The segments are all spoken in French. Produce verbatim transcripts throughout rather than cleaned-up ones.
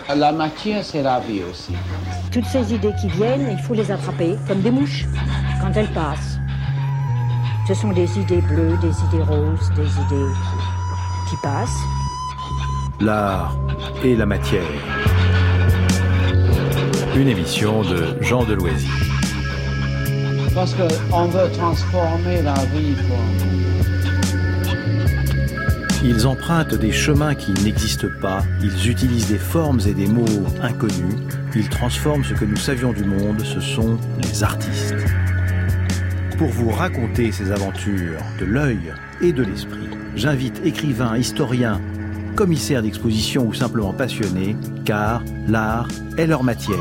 La matière, c'est la vie aussi. Toutes ces idées qui viennent, il faut les attraper comme des mouches quand elles passent. Ce sont des idées bleues, des idées roses, des idées qui passent. L'art et la matière. Une émission de Jean Deloisy. Parce qu'on veut transformer la vie pour nous. Ils empruntent des chemins qui n'existent pas, ils utilisent des formes et des mots inconnus, ils transforment ce que nous savions du monde, ce sont les artistes. Pour vous raconter ces aventures de l'œil et de l'esprit, j'invite écrivains, historiens, commissaires d'exposition ou simplement passionnés, car l'art est leur matière.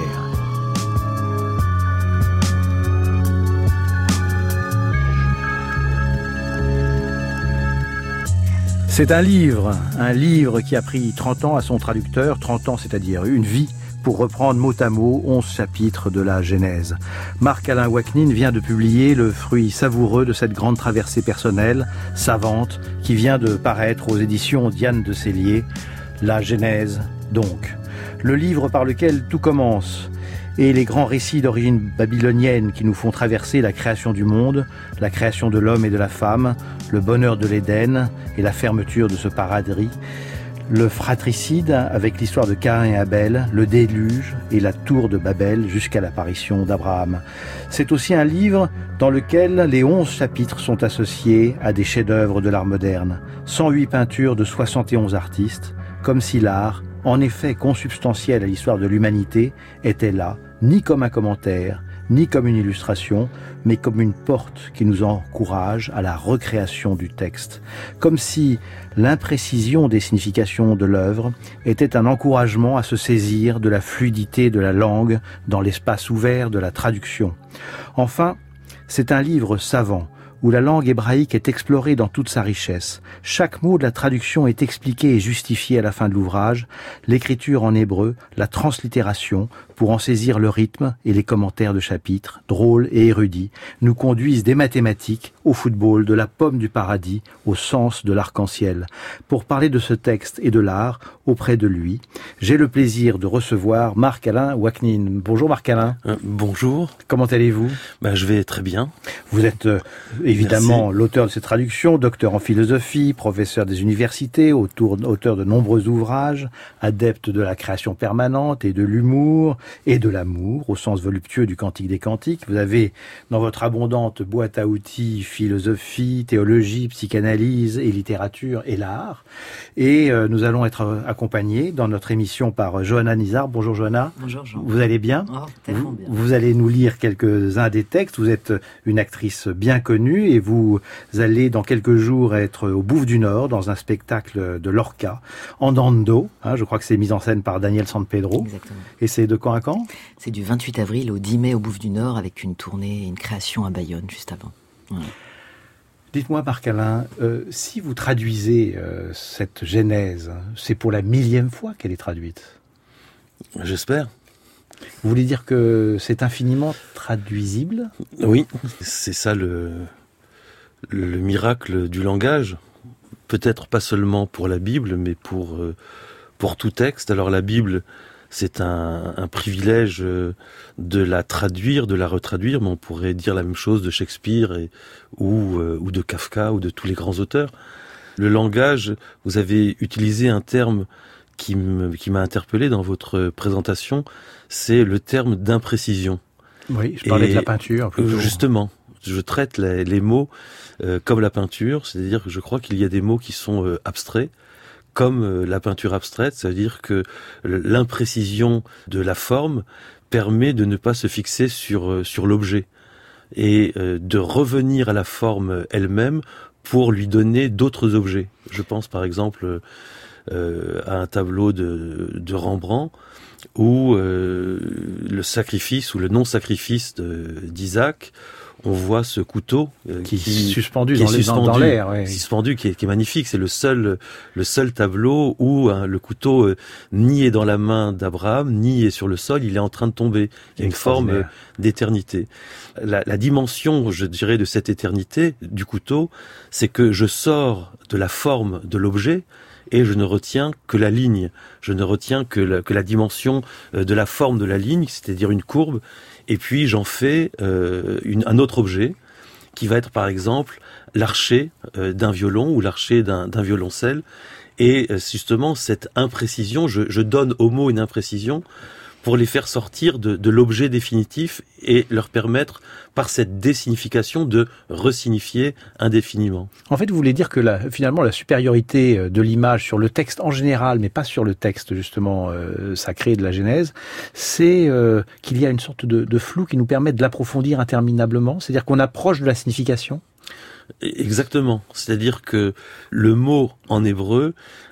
C'est un livre, un livre qui a pris trente ans à son traducteur, trente ans c'est-à-dire une vie, pour reprendre mot à mot onze chapitres de la Genèse. Marc-Alain Ouaknine vient de publier le fruit savoureux de cette grande traversée personnelle, savante, qui vient de paraître aux éditions Diane de Cellier, La Genèse donc. Le livre par lequel tout commence, et les grands récits d'origine babylonienne qui nous font traverser la création du monde, la création de l'homme et de la femme, le bonheur de l'Éden et la fermeture de ce paradis, le fratricide avec l'histoire de Caïn et Abel, le déluge et la tour de Babel jusqu'à l'apparition d'Abraham. C'est aussi un livre dans lequel les onze chapitres sont associés à des chefs-d'œuvre de l'art moderne, cent huit peintures de soixante et onze artistes, comme si l'art, en effet consubstantiel à l'histoire de l'humanité, était là, ni comme un commentaire, ni comme une illustration, mais comme une porte qui nous encourage à la recréation du texte. Comme si l'imprécision des significations de l'œuvre était un encouragement à se saisir de la fluidité de la langue dans l'espace ouvert de la traduction. Enfin, c'est un livre savant, où la langue hébraïque est explorée dans toute sa richesse. Chaque mot de la traduction est expliqué et justifié à la fin de l'ouvrage, l'écriture en hébreu, la translittération, pour en saisir le rythme et les commentaires de chapitres, drôles et érudits, nous conduisent des mathématiques au football, de la pomme du paradis au sens de l'arc-en-ciel. Pour parler de ce texte et de l'art, auprès de lui, j'ai le plaisir de recevoir Marc-Alain Ouaknine. Bonjour Marc-Alain. Euh, bonjour. Comment allez-vous ? Ben, je vais très bien. Vous êtes euh, évidemment Merci. L'auteur de ces traductions, docteur en philosophie, professeur des universités, auteur, auteur de nombreux ouvrages, adepte de la création permanente et de l'humour et de l'amour, au sens voluptueux du Cantique des Cantiques. Vous avez dans votre abondante boîte à outils philosophie, théologie, psychanalyse et littérature et l'art. Et euh, nous allons être accompagnés dans notre émission par Johanna Nizar. Bonjour Johanna. Bonjour Jean. Vous allez bien ? Oh, tellement vous, bien. vous allez nous lire quelques-uns des textes. Vous êtes une actrice bien connue et vous allez dans quelques jours être au Bouffe du Nord dans un spectacle de Lorca, Andando. Hein, je crois que c'est mis en scène par Daniel Sanpedro. Exactement. Et c'est de quand à quand ? C'est du vingt-huit avril au dix mai au Bouffe du Nord avec une tournée et une création à Bayonne juste avant. Ouais. Dites-moi Marc-Alain, euh, si vous traduisez euh, cette Genèse, c'est pour la millième fois qu'elle est traduite ? J'espère. Vous voulez dire que c'est infiniment traduisible ? Oui, c'est ça le, le miracle du langage. Peut-être pas seulement pour la Bible, mais pour, euh, pour tout texte. Alors la Bible, c'est un, un privilège de la traduire, de la retraduire, mais on pourrait dire la même chose de Shakespeare et, ou, euh, ou de Kafka ou de tous les grands auteurs. Le langage, vous avez utilisé un terme qui, me, qui m'a interpellé dans votre présentation, c'est le terme d'imprécision. Oui, je parlais et, de la peinture. Plutôt. Justement, je traite les, les mots euh, comme la peinture, c'est-à-dire que je crois qu'il y a des mots qui sont euh, abstraits, comme euh, la peinture abstraite, c'est-à-dire que l'imprécision de la forme permet de ne pas se fixer sur, euh, sur l'objet et euh, de revenir à la forme elle-même pour lui donner d'autres objets. Je pense par exemple euh, à un tableau de, de Rembrandt où euh, le sacrifice ou le non-sacrifice de, d'Isaac, on voit ce couteau euh, qui, qui est suspendu, qui dans, est les, suspendu dans l'air, ouais. suspendu, qui est, qui est magnifique. C'est le seul, le seul tableau où hein, le couteau euh, ni est dans la main d'Abraham, ni est sur le sol. Il est en train de tomber. Il y a une forme euh, d'éternité. La, la dimension, je dirais, de cette éternité du couteau, c'est que je sors de la forme de l'objet et je ne retiens que la ligne, je ne retiens que la, que la dimension de la forme de la ligne, c'est-à-dire une courbe, et puis j'en fais euh, une, un autre objet qui va être par exemple l'archet euh, d'un violon ou l'archet d'un, d'un violoncelle. Et justement, cette imprécision, je, je donne aux mots une imprécision pour les faire sortir de, de l'objet définitif et leur permettre, par cette désignification, de resignifier indéfiniment. En fait, vous voulez dire que la, finalement, la supériorité de l'image sur le texte en général, mais pas sur le texte justement euh, sacré de la Genèse, c'est euh, qu'il y a une sorte de, de flou qui nous permet de l'approfondir interminablement, c'est-à-dire qu'on approche de la signification. Exactement. C'est-à-dire que le mot en hébreu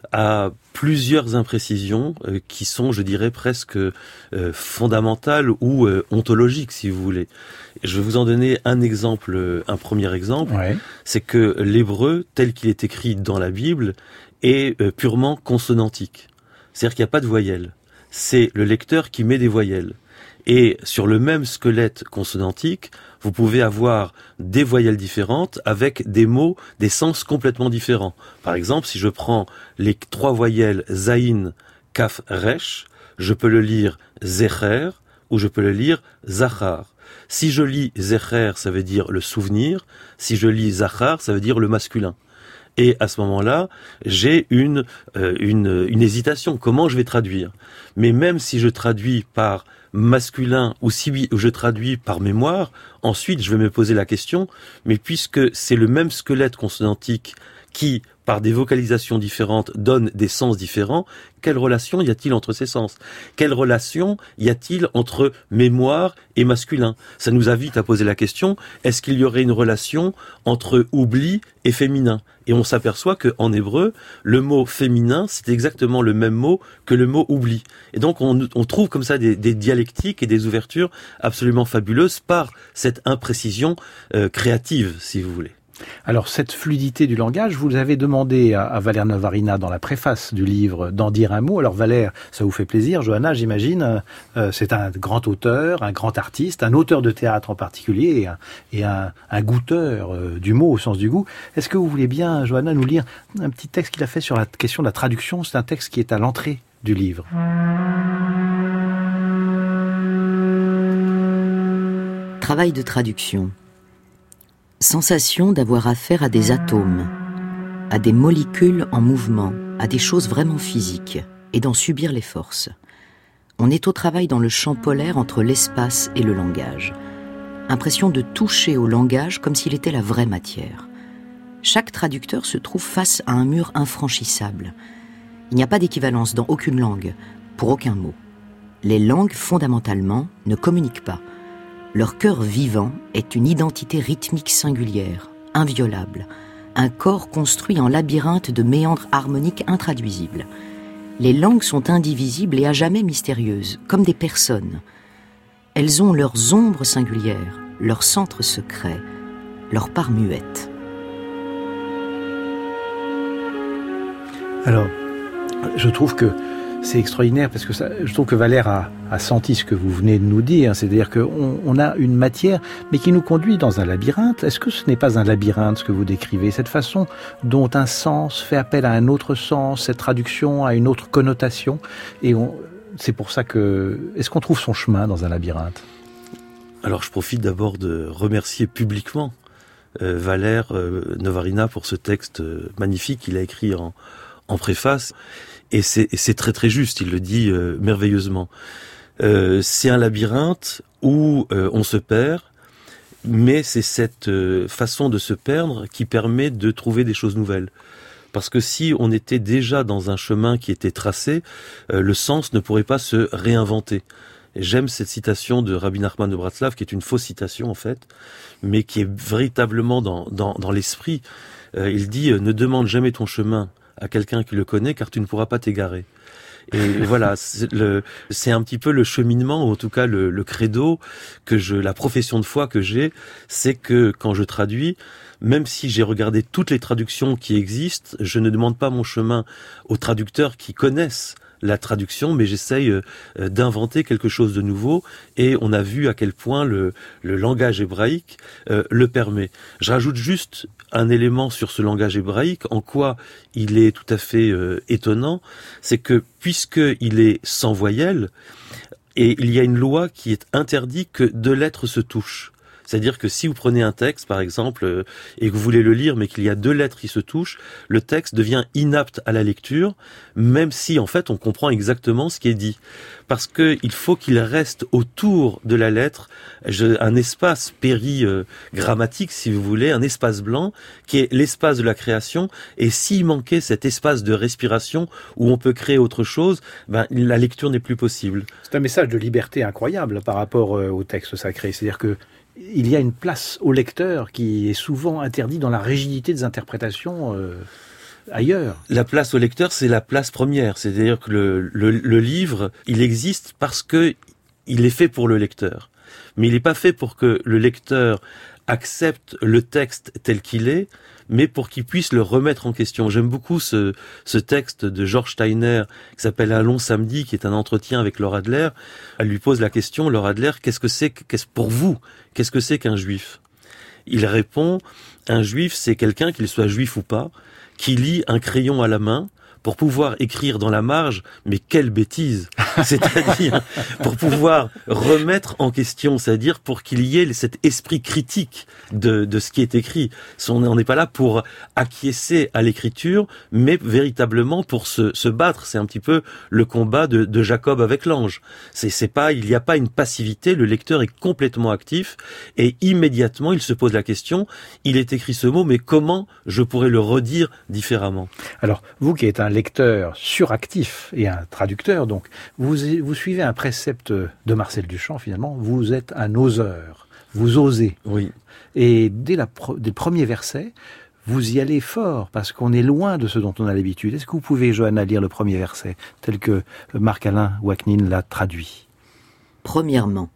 a plusieurs imprécisions euh, qui sont, je dirais, presque euh, fondamentales ou euh, ontologiques, si vous voulez. Je vais vous en donner un exemple, un premier exemple. Ouais. C'est que l'hébreu, tel qu'il est écrit dans la Bible, est euh, purement consonantique. C'est-à-dire qu'il n'y a pas de voyelles. C'est le lecteur qui met des voyelles. Et sur le même squelette consonantique, vous pouvez avoir des voyelles différentes avec des mots, des sens complètement différents. Par exemple, si je prends les trois voyelles Zayin, Kaf, Resh, je peux le lire Zecher ou je peux le lire Zachar. Si je lis Zecher, ça veut dire le souvenir. Si je lis Zachar, ça veut dire le masculin. Et à ce moment-là, j'ai une, euh, une, une hésitation. Comment je vais traduire ? Mais même si je traduis par masculin ou si je traduis par mémoire, ensuite je vais me poser la question, mais puisque c'est le même squelette consonantique qui, par des vocalisations différentes, donne des sens différents, quelle relation y a-t-il entre ces sens ? Quelle relation y a-t-il entre mémoire et masculin ? Ça nous invite à poser la question, est-ce qu'il y aurait une relation entre oubli et féminin ? Et on s'aperçoit qu'en hébreu, le mot féminin, c'est exactement le même mot que le mot oubli. Et donc on, on trouve comme ça des, des dialectiques et des ouvertures absolument fabuleuses par cette imprécision euh, créative, si vous voulez. Alors, cette fluidité du langage, vous avez demandé à, à Valère Novarina dans la préface du livre d'en dire un mot. Alors Valère, ça vous fait plaisir, Johanna, j'imagine. Euh, c'est un grand auteur, un grand artiste, un auteur de théâtre en particulier et un, et un, un goûteur euh, du mot au sens du goût. Est-ce que vous voulez bien, Johanna, nous lire un petit texte qu'il a fait sur la question de la traduction ? C'est un texte qui est à l'entrée du livre. Travail de traduction. Sensation d'avoir affaire à des atomes, à des molécules en mouvement, à des choses vraiment physiques, et d'en subir les forces. On est au travail dans le champ polaire entre l'espace et le langage. Impression de toucher au langage comme s'il était la vraie matière. Chaque traducteur se trouve face à un mur infranchissable. Il n'y a pas d'équivalence dans aucune langue, pour aucun mot. Les langues, fondamentalement, ne communiquent pas. Leur cœur vivant est une identité rythmique singulière, inviolable, un corps construit en labyrinthe de méandres harmoniques intraduisibles. Les langues sont indivisibles et à jamais mystérieuses, comme des personnes. Elles ont leurs ombres singulières, leurs centres secrets, leurs parts muettes. Alors, je trouve que c'est extraordinaire parce que ça, je trouve que Valère a, a senti ce que vous venez de nous dire, c'est-à-dire qu'on on a une matière, mais qui nous conduit dans un labyrinthe. Est-ce que ce n'est pas un labyrinthe ce que vous décrivez ? Cette façon dont un sens fait appel à un autre sens, cette traduction a une autre connotation, et on, c'est pour ça que... Est-ce qu'on trouve son chemin dans un labyrinthe ? Alors je profite d'abord de remercier publiquement euh, Valère euh, Novarina pour ce texte euh, magnifique qu'il a écrit en, en préface. Et c'est, et c'est très très juste, il le dit euh, merveilleusement. Euh, c'est un labyrinthe où euh, on se perd, mais c'est cette euh, façon de se perdre qui permet de trouver des choses nouvelles. Parce que si on était déjà dans un chemin qui était tracé, euh, le sens ne pourrait pas se réinventer. Et j'aime cette citation de Rabbi Nachman de Bratslav, qui est une fausse citation en fait, mais qui est véritablement dans, dans, dans l'esprit. Euh, il dit euh, « Ne demande jamais ton chemin à quelqu'un qui le connaît, car tu ne pourras pas t'égarer. » Et voilà, c'est, le, c'est un petit peu le cheminement, ou en tout cas le, le credo, que je, la profession de foi que j'ai, c'est que quand je traduis, même si j'ai regardé toutes les traductions qui existent, je ne demande pas mon chemin aux traducteurs qui connaissent la traduction, mais j'essaye euh, d'inventer quelque chose de nouveau, et on a vu à quel point le, le langage hébraïque euh, le permet. Je rajoute juste un élément sur ce langage hébraïque, en quoi il est tout à fait euh, étonnant, c'est que puisqu'il est sans voyelle, et il y a une loi qui est interdit que deux lettres se touchent. C'est-à-dire que si vous prenez un texte, par exemple, euh, et que vous voulez le lire, mais qu'il y a deux lettres qui se touchent, le texte devient inapte à la lecture, même si, en fait, on comprend exactement ce qui est dit. Parce que il faut qu'il reste autour de la lettre je, un espace péri-grammatique, euh, si vous voulez, un espace blanc, qui est l'espace de la création. Et s'il manquait cet espace de respiration où on peut créer autre chose, ben, la lecture n'est plus possible. C'est un message de liberté incroyable par rapport euh, au texte sacré. C'est-à-dire que il y a une place au lecteur qui est souvent interdite dans la rigidité des interprétations euh, ailleurs. La place au lecteur, c'est la place première. C'est-à-dire que le, le, le livre, il existe parce que il est fait pour le lecteur. Mais il n'est pas fait pour que le lecteur accepte le texte tel qu'il est, mais pour qu'il puisse le remettre en question. J'aime beaucoup ce, ce texte de George Steiner qui s'appelle Un long samedi, qui est un entretien avec Laura Adler. Elle lui pose la question, Laura Adler, qu'est-ce que c'est, qu'est-ce, pour vous, qu'est-ce que c'est qu'un juif? Il répond, un juif, c'est quelqu'un, qu'il soit juif ou pas, qui lit un crayon à la main pour pouvoir écrire dans la marge, mais quelle bêtise! C'est-à-dire, pour pouvoir remettre en question, c'est-à-dire pour qu'il y ait cet esprit critique de, de ce qui est écrit. On n'est pas là pour acquiescer à l'écriture, mais véritablement pour se, se battre. C'est un petit peu le combat de, de Jacob avec l'ange. C'est, c'est pas, il n'y a pas une passivité, le lecteur est complètement actif, et immédiatement il se pose la question, il est écrit ce mot, mais comment je pourrais le redire différemment? Alors, vous qui êtes un lecteur suractif et un traducteur, donc, vous, vous suivez un précepte de Marcel Duchamp, finalement, vous êtes un oseur, vous osez. Oui. Et dès, la, dès le premier verset, vous y allez fort, parce qu'on est loin de ce dont on a l'habitude. Est-ce que vous pouvez, Johanna, lire le premier verset, tel que Marc-Alain Ouaknine l'a traduit? Premièrement,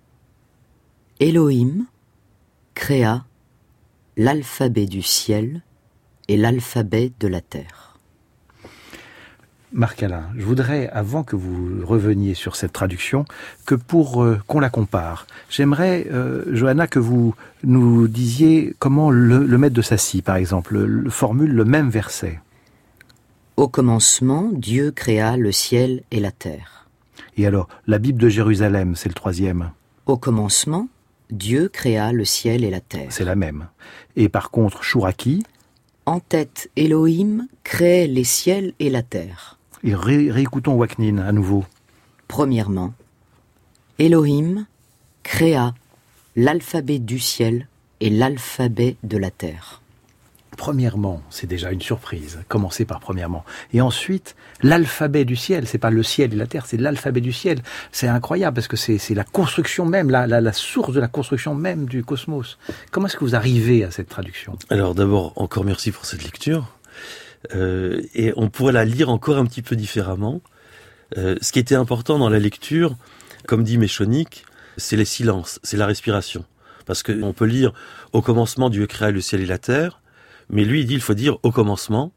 Elohim créa l'alphabet du ciel et l'alphabet de la terre. Marc-Alain, je voudrais, avant que vous reveniez sur cette traduction, que pour euh, qu'on la compare, j'aimerais, euh, Johanna, que vous nous disiez comment le, le maître de Sacy, par exemple, le, formule le même verset. Au commencement, Dieu créa le ciel et la terre. Et alors, la Bible de Jérusalem, c'est le troisième. Au commencement, Dieu créa le ciel et la terre. C'est la même. Et par contre, Chouraki. En tête, Elohim crée les ciels et la terre. Et ré- réécoutons Ouaknine à nouveau. Premièrement, Elohim créa l'alphabet du ciel et l'alphabet de la terre. Premièrement, c'est déjà une surprise. Commencez par premièrement. Et ensuite, l'alphabet du ciel. C'est pas le ciel et la terre, c'est l'alphabet du ciel. C'est incroyable parce que c'est, c'est la construction même, la, la, la source de la construction même du cosmos. Comment est-ce que vous arrivez à cette traduction? Alors d'abord, encore merci pour cette lecture. Euh, et on pourrait la lire encore un petit peu différemment. Euh, ce qui était important dans la lecture, comme dit Méchonic, c'est les silences, c'est la respiration. Parce que on peut lire « Au commencement, Dieu créa le ciel et la terre », mais lui, il dit il faut dire « Au commencement,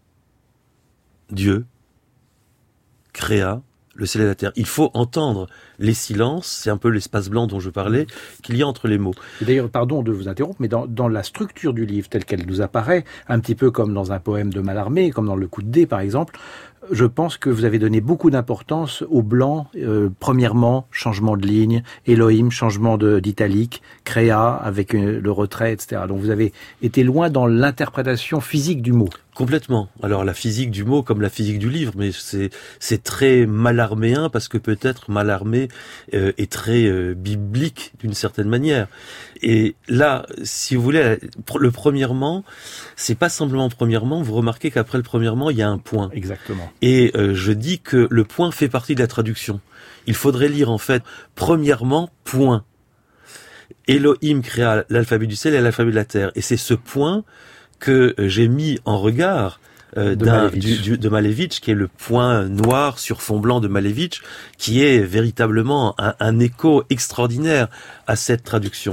Dieu créa le ciel et la terre ». Il faut entendre les silences, c'est un peu l'espace blanc dont je parlais, qu'il y a entre les mots. Et d'ailleurs, pardon de vous interrompre, mais dans, dans la structure du livre telle qu'elle nous apparaît, un petit peu comme dans un poème de Mallarmé, comme dans Le Coup de dé par exemple, je pense que vous avez donné beaucoup d'importance au blanc. Euh, premièrement, changement de ligne, Elohim, changement de, d'italique, créa avec une, le retrait, et cetera. Donc vous avez été loin dans l'interprétation physique du mot. Complètement. Alors la physique du mot comme la physique du livre, mais c'est c'est très mallarméen parce que peut-être Mallarmé euh, est très euh, biblique d'une certaine manière. Et là, si vous voulez, le premièrement, c'est pas simplement premièrement. Vous remarquez qu'après le premièrement, il y a un point. Exactement. Et euh, je dis que le point fait partie de la traduction. Il faudrait lire en fait premièrement point. Elohim créa l'alphabet du ciel et l'alphabet de la terre. Et c'est ce point que j'ai mis en regard euh, de, d'un, Malevich. Du, du, de Malevich, qui est le point noir sur fond blanc de Malevich, qui est véritablement un, un écho extraordinaire à cette traduction.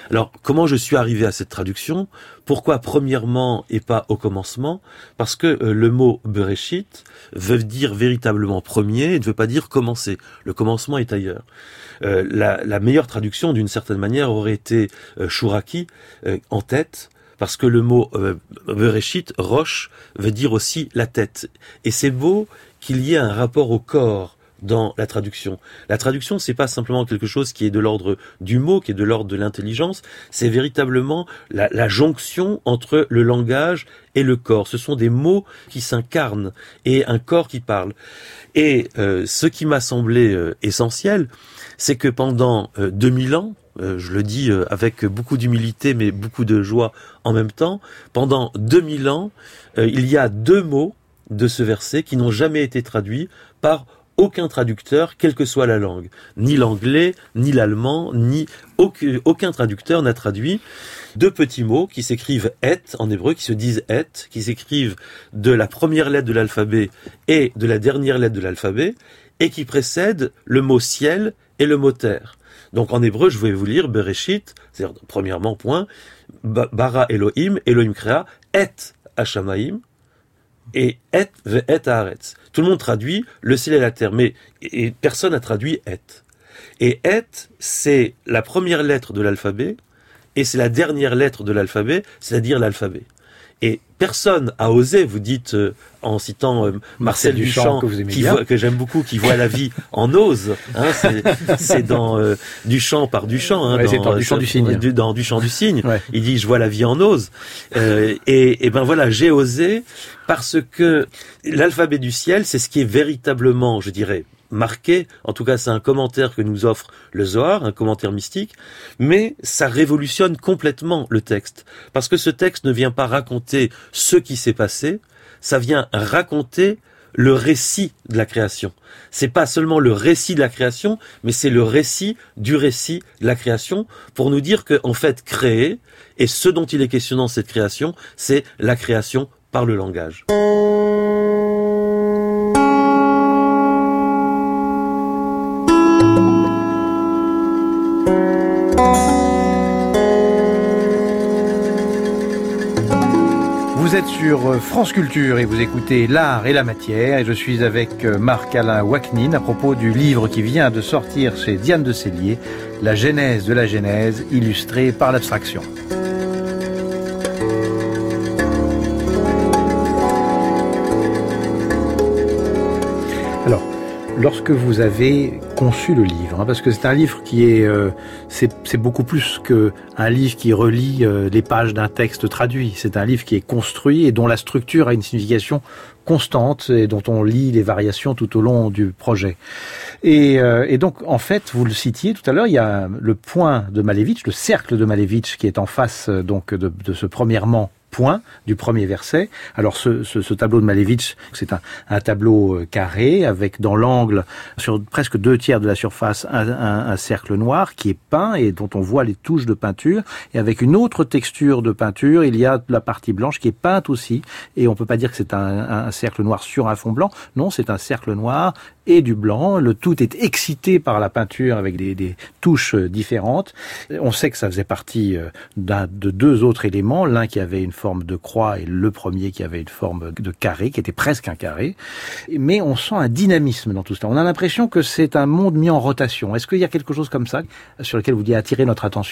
Alors, comment je suis arrivé à cette traduction? Pourquoi premièrement et pas au commencement? Parce que euh, le mot Bereshit veut dire véritablement premier et ne veut pas dire commencer. Le commencement est ailleurs. Euh, la, la meilleure traduction, d'une certaine manière, aurait été euh, Shuraki, euh, en tête, parce que le mot euh, Bereshit, roche, veut dire aussi la tête. Et c'est beau qu'il y ait un rapport au corps dans la traduction. La traduction, c'est pas simplement quelque chose qui est de l'ordre du mot, qui est de l'ordre de l'intelligence, c'est véritablement la, la jonction entre le langage et le corps. Ce sont des mots qui s'incarnent et un corps qui parle. Et euh, ce qui m'a semblé euh, essentiel, c'est que pendant euh, deux mille ans, euh, je le dis euh, avec beaucoup d'humilité mais beaucoup de joie en même temps, pendant deux mille ans, euh, il y a deux mots de ce verset qui n'ont jamais été traduits par aucun traducteur, quelle que soit la langue. Ni l'anglais, ni l'allemand, ni aucun, aucun traducteur n'a traduit deux petits mots qui s'écrivent et en hébreu, qui se disent et, qui s'écrivent de la première lettre de l'alphabet et de la dernière lettre de l'alphabet, et qui précèdent le mot ciel et le mot terre. Donc en hébreu, je vais vous lire Bereshit, c'est-à-dire premièrement point, bara Elohim, Elohim créa, et Hashamaim, et et ve'et haaretz. Tout le monde traduit le ciel et la terre, mais et personne n'a traduit et. Et et, c'est la première lettre de l'alphabet, et c'est la dernière lettre de l'alphabet, c'est-à-dire l'alphabet. Et personne a osé, vous dites, euh, en citant euh, Marcel, Marcel Duchamp, que, qui voit, que j'aime beaucoup, qui voit la vie en ose. Hein, c'est, c'est dans euh, Duchamp par Duchamp. Hein, ouais, dans, c'est dans Duchamp du Cygne. Du, dans Duchamp du Cygne. Ouais. Il dit, je vois la vie en ose. Euh, et, et ben voilà, j'ai osé parce que l'alphabet du ciel, c'est ce qui est véritablement, je dirais, marqué, en tout cas c'est un commentaire que nous offre le Zohar, un commentaire mystique, mais ça révolutionne complètement le texte, parce que ce texte ne vient pas raconter ce qui s'est passé, ça vient raconter le récit de la création. C'est pas seulement le récit de la création, mais c'est le récit du récit de la création, pour nous dire que, en fait, créer, et ce dont il est question dans cette création, c'est la création par le langage. Vous êtes sur France Culture et vous écoutez L'Art et la Matière, et je suis avec Marc-Alain Ouaknine à propos du livre qui vient de sortir chez Diane de Sellier, La Genèse de la Genèse, illustrée par l'abstraction. Alors, lorsque vous avez conçu le livre, hein, parce que c'est un livre qui est, euh, c'est, c'est beaucoup plus qu'un livre qui relie euh, les pages d'un texte traduit. C'est un livre qui est construit et dont la structure a une signification constante et dont on lit les variations tout au long du projet. Et, euh, et donc, en fait, vous le citiez tout à l'heure, il y a le point de Malevitch, le cercle de Malevitch qui est en face donc de, de ce premièrement point du premier verset. Alors ce, ce, ce tableau de Malevitch, c'est un, un tableau carré avec dans l'angle, sur presque deux tiers de la surface, un, un, un cercle noir qui est peint et dont on voit les touches de peinture. Et avec une autre texture de peinture, il y a la partie blanche qui est peinte aussi. Et on peut pas dire que c'est un, un cercle noir sur un fond blanc. Non, c'est un cercle noir et du blanc. Le tout est excité par la peinture avec des, des touches différentes. On sait que ça faisait partie d'un, de deux autres éléments. L'un qui avait une forme de croix et le premier qui avait une forme de carré, qui était presque un carré. Mais on sent un dynamisme dans tout cela. On a l'impression que c'est un monde mis en rotation. Est-ce qu'il y a quelque chose comme ça sur lequel vous vouliez attirer notre attention ?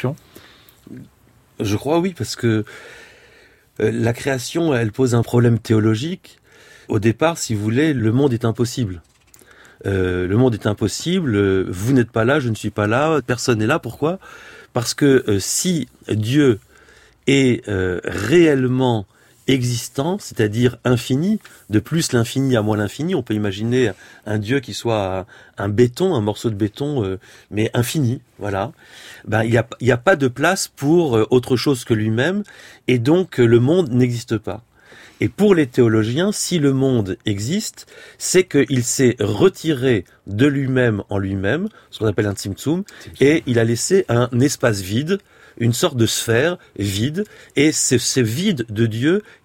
Je crois oui, parce que la création, elle pose un problème théologique. Au départ, si vous voulez, le monde est impossible. Euh, le monde est impossible, euh, vous n'êtes pas là, je ne suis pas là, personne n'est là. Pourquoi ? Parce que euh, si Dieu est euh, réellement existant, c'est-à-dire infini, de plus l'infini à moins l'infini, on peut imaginer un Dieu qui soit un béton, un morceau de béton, euh, mais infini, voilà. Ben, il n'y a, il y a pas de place pour euh, autre chose que lui-même, et donc euh, le monde n'existe pas. Et pour les théologiens, si le monde existe, c'est qu'il s'est retiré de lui-même en lui-même, ce qu'on appelle un tzimtzum, et il a laissé un espace vide, une sorte de sphère vide, et c'est ce vide de Dieu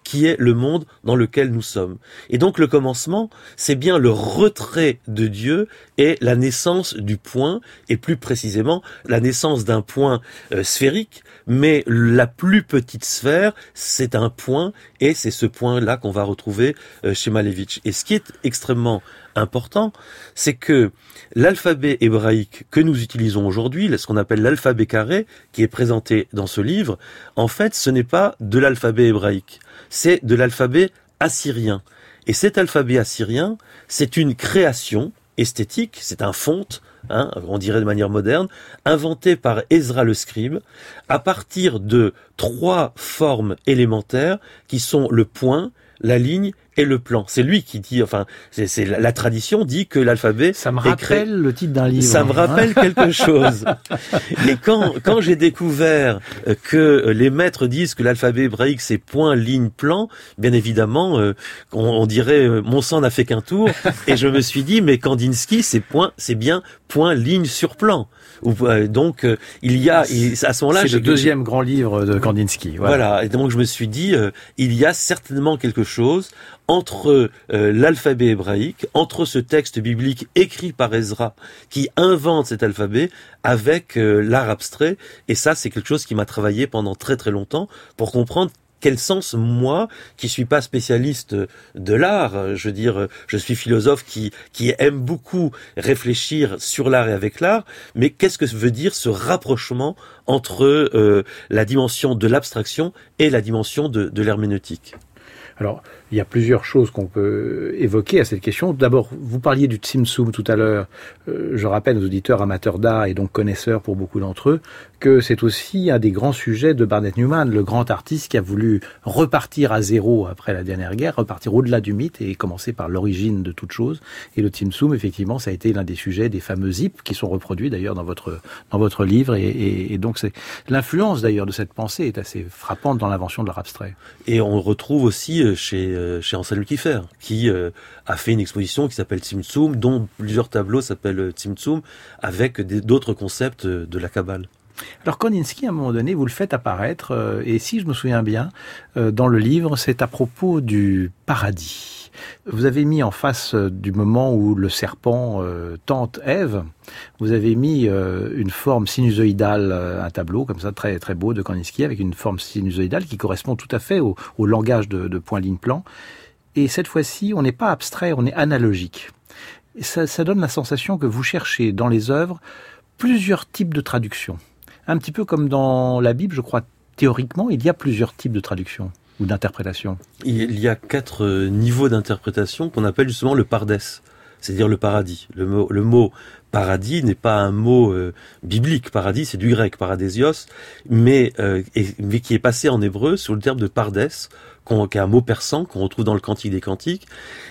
qui est le monde dans lequel nous sommes. Et donc le commencement, c'est bien le retrait de Dieu et la naissance du point, et plus précisément la naissance d'un point euh, sphérique, mais la plus petite sphère, c'est un point, et c'est ce point-là qu'on va retrouver euh, chez Malevich. Et ce qui est extrêmement important, c'est que l'alphabet hébraïque que nous utilisons aujourd'hui, ce qu'on appelle l'alphabet carré, qui est présenté dans ce livre, en fait, ce n'est pas de l'alphabet hébraïque, c'est de l'alphabet assyrien. Et cet alphabet assyrien, c'est une création esthétique, c'est un fonte, hein, on dirait de manière moderne, inventé par Ezra le scribe, à partir de trois formes élémentaires qui sont le point, la ligne et le plan. C'est lui qui dit, enfin, c'est, c'est la, la tradition dit que l'alphabet. Ça me rappelle créé... le titre d'un livre. Ça me rappelle hein quelque chose. Et quand quand j'ai découvert que les maîtres disent que l'alphabet hébraïque c'est point, ligne, plan, bien évidemment, euh, on, on dirait euh, mon sang n'a fait qu'un tour. Et je me suis dit, mais Kandinsky c'est point, c'est bien point, ligne sur plan. Ou, euh, donc euh, il y a il, à ce moment-là, c'est j'ai... le deuxième grand livre de Kandinsky. Voilà. voilà. Et donc je me suis dit, euh, il y a certainement quelque chose entre euh, l'alphabet hébraïque, entre ce texte biblique écrit par Ezra, qui invente cet alphabet, avec euh, l'art abstrait. Et ça, c'est quelque chose qui m'a travaillé pendant très très longtemps pour comprendre quel sens, moi, qui suis pas spécialiste de l'art, je veux dire, je suis philosophe qui qui aime beaucoup réfléchir sur l'art et avec l'art, mais qu'est-ce que veut dire ce rapprochement entre euh, la dimension de l'abstraction et la dimension de, de l'herméneutique ? Alors, il y a plusieurs choses qu'on peut évoquer à cette question. D'abord, vous parliez du Tzimtzum tout à l'heure. Euh, je rappelle aux auditeurs amateurs d'art et donc connaisseurs pour beaucoup d'entre eux que c'est aussi un des grands sujets de Barnett Newman, le grand artiste qui a voulu repartir à zéro après la dernière guerre, repartir au-delà du mythe et commencer par l'origine de toute chose. Et le Tzimtzum, effectivement, ça a été l'un des sujets des fameux zips qui sont reproduits d'ailleurs dans votre dans votre livre. Et, et, et donc, c'est l'influence d'ailleurs de cette pensée est assez frappante dans l'invention de l'art abstrait. Et on retrouve aussi chez chez Anselm Kiefer, qui euh, a fait une exposition qui s'appelle Tzimtzum, dont plusieurs tableaux s'appellent Tzimtzum, avec des, d'autres concepts de la Kabbale. Alors Kandinsky, à un moment donné, vous le faites apparaître, euh, et si je me souviens bien, euh, dans le livre, c'est à propos du paradis. Vous avez mis en face euh, du moment où le serpent euh, tente Ève, vous avez mis euh, une forme sinusoïdale, euh, un tableau comme ça très très beau de Kandinsky avec une forme sinusoïdale qui correspond tout à fait au, au langage de, de point ligne plan. Et cette fois-ci, on n'est pas abstrait, on est analogique. Et ça, ça donne la sensation que vous cherchez dans les œuvres plusieurs types de traductions. Un petit peu comme dans la Bible, je crois, théoriquement, il y a plusieurs types de traductions ou d'interprétations. Il y a quatre niveaux d'interprétation qu'on appelle justement le pardès, c'est-à-dire le paradis. Le mot, le mot paradis n'est pas un mot euh, biblique. Paradis, c'est du grec, paradésios, mais, euh, et, mais qui est passé en hébreu sous le terme de pardès, qu'on, qui est un mot persan qu'on retrouve dans le Cantique des Cantiques.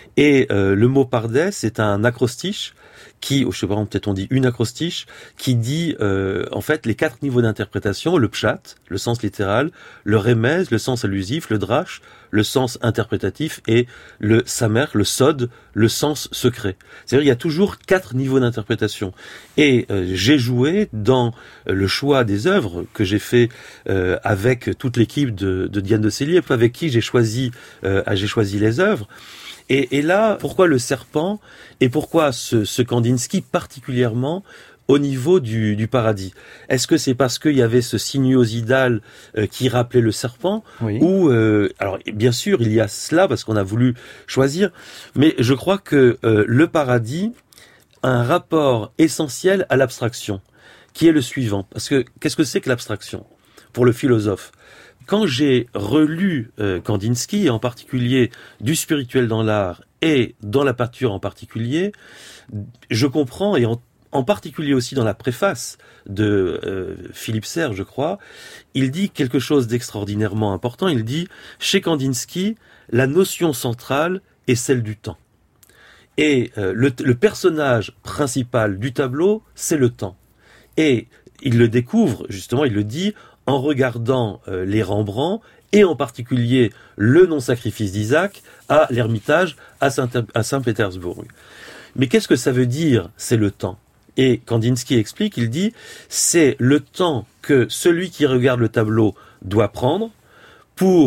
Et euh, le mot pardès, c'est un acrostiche qui, je sais pas, peut-être on dit une acrostiche, qui dit euh, en fait les quatre niveaux d'interprétation, le pshat, le sens littéral, le remez, le sens allusif, le drash, le sens interprétatif, et le samer, le sod, le sens secret. C'est-à-dire il y a toujours quatre niveaux d'interprétation. Et euh, j'ai joué dans le choix des œuvres que j'ai fait euh, avec toute l'équipe de, de Diane de Célier, avec qui j'ai choisi, euh, j'ai choisi les œuvres. Et, et là, pourquoi le serpent et pourquoi ce, ce Kandinsky particulièrement au niveau du, du paradis? Est-ce que c'est parce qu'il y avait ce sinuosidal euh, qui rappelait le serpent, oui. Ou euh, alors bien sûr il y a cela parce qu'on a voulu choisir, mais je crois que euh, le paradis a un rapport essentiel à l'abstraction, qui est le suivant. Parce que qu'est-ce que c'est que l'abstraction pour le philosophe? Quand j'ai relu euh, Kandinsky, et en particulier du spirituel dans l'art et dans la peinture en particulier, je comprends, et en, en particulier aussi dans la préface de euh, Philippe Serre, je crois, il dit quelque chose d'extraordinairement important. Il dit, chez Kandinsky, la notion centrale est celle du temps. Et euh, le, le personnage principal du tableau, c'est le temps. Et il le découvre, justement, il le dit, en regardant euh, les Rembrandt, et en particulier le non-sacrifice d'Isaac, à l'Ermitage à, Saint- à Saint-Pétersbourg. Mais qu'est-ce que ça veut dire, c'est le temps? Et Kandinsky explique, il dit, c'est le temps que celui qui regarde le tableau doit prendre pour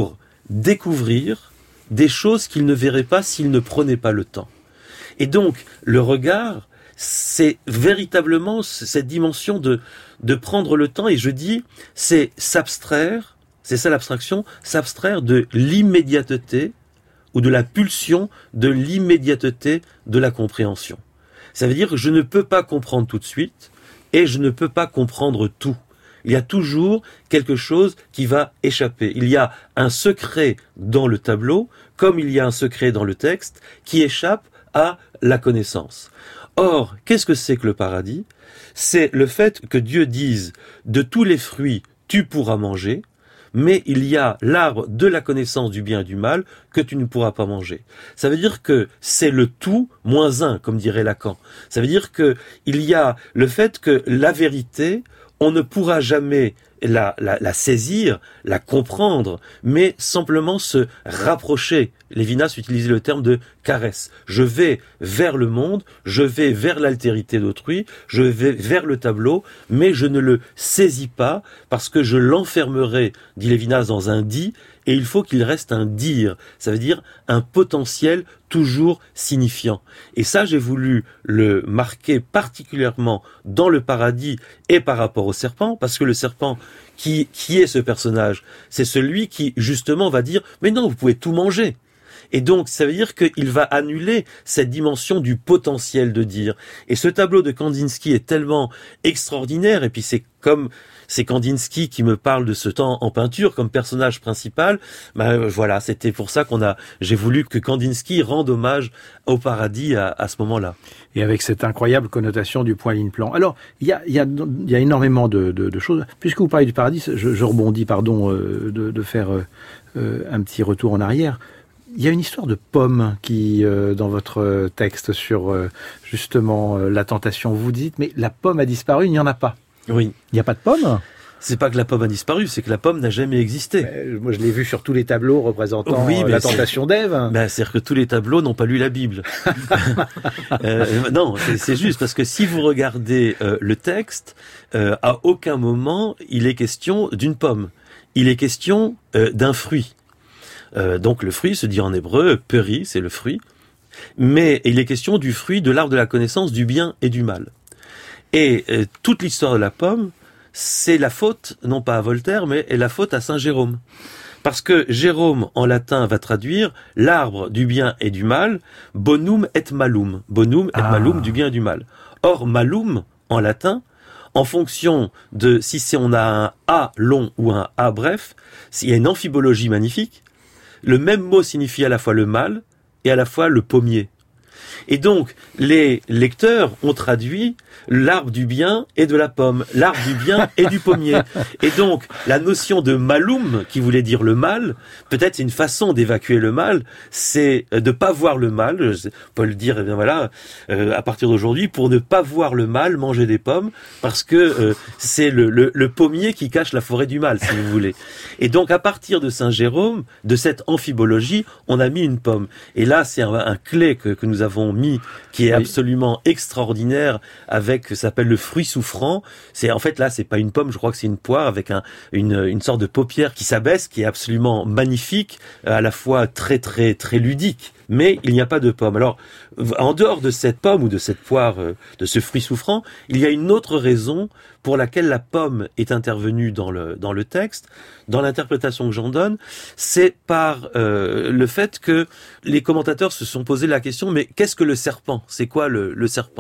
découvrir des choses qu'il ne verrait pas s'il ne prenait pas le temps. Et donc, le regard, c'est véritablement cette dimension de, de prendre le temps, et je dis, c'est s'abstraire, c'est ça l'abstraction, s'abstraire de l'immédiateté ou de la pulsion de l'immédiateté de la compréhension. Ça veut dire que je ne peux pas comprendre tout de suite, et je ne peux pas comprendre tout. Il y a toujours quelque chose qui va échapper. Il y a un secret dans le tableau, comme il y a un secret dans le texte, qui échappe à la connaissance. Or, qu'est-ce que c'est que le paradis ? C'est le fait que Dieu dise « de tous les fruits, tu pourras manger », mais il y a l'arbre de la connaissance du bien et du mal que tu ne pourras pas manger. Ça veut dire que c'est le tout moins un, comme dirait Lacan. Ça veut dire que il y a le fait que la vérité, on ne pourra jamais la, la, la saisir, la comprendre, mais simplement se rapprocher. Lévinas utilisait le terme de caresse. Je vais vers le monde, je vais vers l'altérité d'autrui, je vais vers le tableau, mais je ne le saisis pas parce que je l'enfermerai, dit Lévinas, dans un dit, et il faut qu'il reste un dire. Ça veut dire un potentiel toujours signifiant. Et ça, j'ai voulu le marquer particulièrement dans le paradis et par rapport au serpent, parce que le serpent, qui, qui est ce personnage ? C'est celui qui, justement, va dire « Mais non, vous pouvez tout manger ». Et donc, ça veut dire qu'il va annuler cette dimension du potentiel de dire. Et ce tableau de Kandinsky est tellement extraordinaire, et puis c'est comme c'est Kandinsky qui me parle de ce temps en peinture comme personnage principal. Ben voilà, c'était pour ça qu'on a, j'ai voulu que Kandinsky rende hommage au paradis à, à ce moment-là. Et avec cette incroyable connotation du point ligne plan. Alors, il y a, il y a, il y a énormément de, de, de choses. Puisque vous parlez du paradis, je, je rebondis, pardon, euh, de, de faire euh, un petit retour en arrière. Il y a une histoire de pomme qui, euh, dans votre texte sur euh, justement euh, la tentation, vous dites, mais la pomme a disparu, il n'y en a pas. Oui. Il n'y a pas de pomme ? C'est pas que la pomme a disparu, c'est que la pomme n'a jamais existé. Euh, moi, je l'ai vu sur tous les tableaux représentant oui, la tentation d'Ève. Ben, c'est-à-dire que tous les tableaux n'ont pas lu la Bible. euh, non, c'est, c'est juste parce que si vous regardez euh, le texte, euh, à aucun moment il est question d'une pomme. Il est question euh, d'un fruit. Euh, donc le fruit se dit en hébreu, peri, c'est le fruit. Mais il est question du fruit de l'arbre de la connaissance du bien et du mal. Et euh, toute l'histoire de la pomme, c'est la faute, non pas à Voltaire, mais la faute à Saint Jérôme. Parce que Jérôme, en latin, va traduire l'arbre du bien et du mal, bonum et malum. Bonum et ah. malum, du bien et du mal. Or, malum, en latin, en fonction de si c'est on a un A long ou un A bref, il y a une amphibologie magnifique. Le même mot signifie à la fois le mal et à la fois le pommier. Et donc, les lecteurs ont traduit l'arbre du bien et de la pomme, l'arbre du bien et du pommier. Et donc, la notion de malum, qui voulait dire le mal, peut-être c'est une façon d'évacuer le mal, c'est de pas voir le mal, on peut le dire, eh bien voilà, euh, à partir d'aujourd'hui, pour ne pas voir le mal, manger des pommes, parce que euh, c'est le, le, le pommier qui cache la forêt du mal, si vous voulez. Et donc, à partir de Saint Jérôme, de cette amphibologie, on a mis une pomme. Et là, c'est un, un clé que, que nous avons mis, qui est oui. absolument extraordinaire, avec ce s'appelle le fruit souffrant. C'est en fait là, c'est pas une pomme, je crois que c'est une poire avec un, une, une sorte de paupière qui s'abaisse, qui est absolument magnifique, à la fois très très très ludique. Mais il n'y a pas de pomme. Alors, en dehors de cette pomme ou de cette poire, de ce fruit souffrant, il y a une autre raison pour laquelle la pomme est intervenue dans le dans le texte, dans l'interprétation que j'en donne, c'est par euh, le fait que les commentateurs se sont posé la question, mais qu'est-ce que le serpent ? C'est quoi le, le serpent ?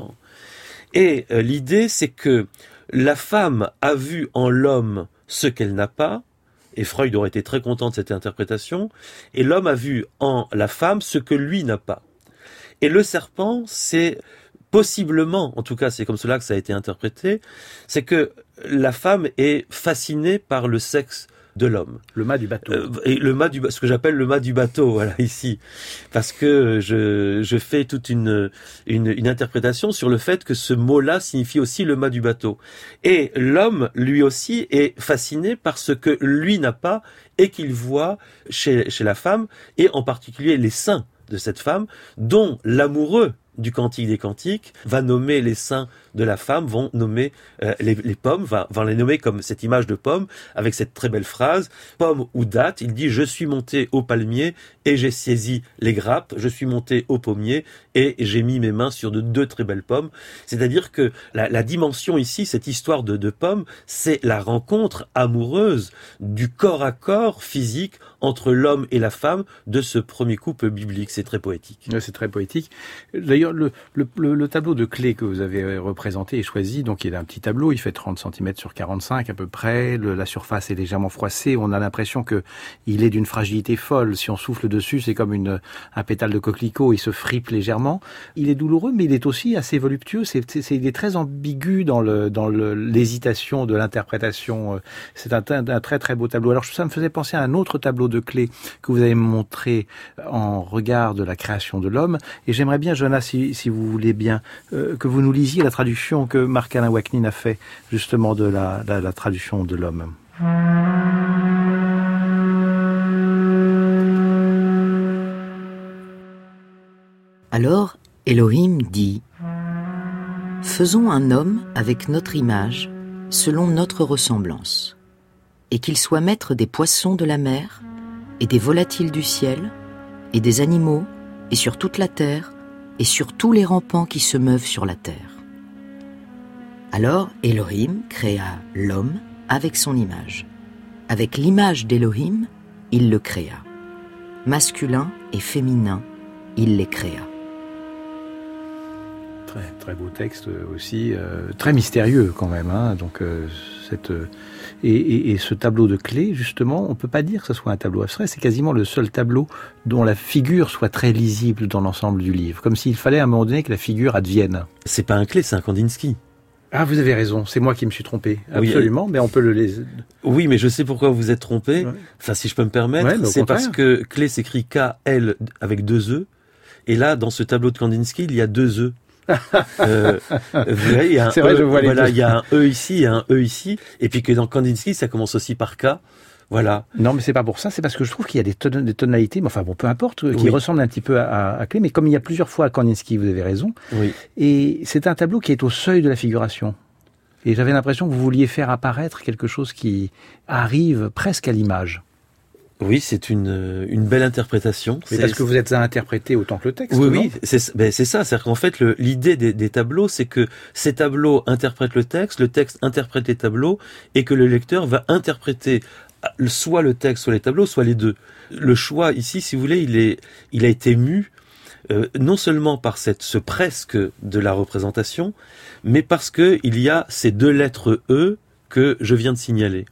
Et euh, l'idée, c'est que la femme a vu en l'homme ce qu'elle n'a pas, et Freud aurait été très content de cette interprétation, et l'homme a vu en la femme ce que lui n'a pas. Et le serpent, c'est possiblement, en tout cas c'est comme cela que ça a été interprété, c'est que la femme est fascinée par le sexe de l'homme. Le mât du bateau. Euh, et le mât du, ce que j'appelle le mât du bateau, voilà, ici. Parce que je, je fais toute une, une, une interprétation sur le fait que ce mot-là signifie aussi le mât du bateau. Et l'homme, lui aussi, est fasciné par ce que lui n'a pas et qu'il voit chez, chez la femme, et en particulier les seins de cette femme, dont l'amoureux du Cantique des Cantiques va nommer les seins de la femme, vont nommer euh, les, les pommes, va, va les nommer comme cette image de pomme, avec cette très belle phrase, pomme ou date, il dit « Je suis monté au palmier et j'ai saisi les grappes, je suis monté au pommier et j'ai mis mes mains sur de deux très belles pommes ». C'est-à-dire que la, la dimension ici, cette histoire de, de pommes, c'est la rencontre amoureuse du corps à corps physique entre l'homme et la femme de ce premier couple biblique. C'est très poétique. Ouais, c'est très poétique. D'ailleurs, le, le, le, le tableau de clé que vous avez représenté et choisi, donc il est un petit tableau, il fait trente centimètres sur quarante-cinq à peu près, le, la surface est légèrement froissée, on a l'impression que il est d'une fragilité folle. Si on souffle dessus, c'est comme une, un pétale de coquelicot, il se fripe légèrement. Il est douloureux, mais il est aussi assez voluptueux, c'est, c'est, il est très ambigu dans, le, dans le, l'hésitation de l'interprétation. C'est un, un très très beau tableau. Alors ça me faisait penser à un autre tableau de clé que vous avez montré en regard de la création de l'homme. Et j'aimerais bien, Jonas, si, si vous voulez bien, euh, que vous nous lisiez la traduction que Marc-Alain Ouaknine a fait justement de la, la, la traduction de l'homme. Alors Elohim dit « Faisons un homme avec notre image, selon notre ressemblance, et qu'il soit maître des poissons de la mer, et des volatiles du ciel, et des animaux, et sur toute la terre, et sur tous les rampants qui se meuvent sur la terre. » Alors Elohim créa l'homme avec son image. Avec l'image d'Elohim, il le créa. Masculin et féminin, il les créa. Très, très beau texte aussi, euh, très mystérieux quand même. Hein, donc euh, cette euh, et, et, et ce tableau de clé, justement, on peut pas dire que ce soit un tableau abstrait. C'est quasiment le seul tableau dont la figure soit très lisible dans l'ensemble du livre, comme s'il fallait à un moment donné que la figure advienne. C'est pas un clé, c'est un Kandinsky. Ah, vous avez raison, c'est moi qui me suis trompé. Absolument, oui, mais on peut le laisser. Oui, mais je sais pourquoi vous vous êtes trompé. Ouais. Enfin, si je peux me permettre, ouais, c'est parce que clé s'écrit K L avec deux E, et là, dans ce tableau de Kandinsky, il y a deux E. euh, vous voyez, il y a un c'est vrai, e, je vois les voilà, deux. Il y a un E ici, il y a un E ici, et puis que dans Kandinsky, ça commence aussi par K. Voilà. Non, mais c'est pas pour ça, c'est parce que je trouve qu'il y a des, ton- des tonalités, mais enfin bon, peu importe, qui oui. ressemblent un petit peu à, à Clé, mais comme il y a plusieurs fois à Kandinsky, vous avez raison. Oui. Et c'est un tableau qui est au seuil de la figuration. Et j'avais l'impression que vous vouliez faire apparaître quelque chose qui arrive presque à l'image. Oui, c'est une, une belle interprétation. Mais c'est parce que vous êtes à interpréter autant que le texte. Oui, non oui, c'est, ben c'est ça. C'est-à-dire qu'en fait, le, l'idée des, des tableaux, c'est que ces tableaux interprètent le texte, le texte interprète les tableaux, et que le lecteur va interpréter soit le texte, soit les tableaux, soit les deux. Le choix ici, si vous voulez, il est, il a été mu euh, non seulement par cette, ce presque de la représentation, mais parce que il y a ces deux lettres E que je viens de signaler.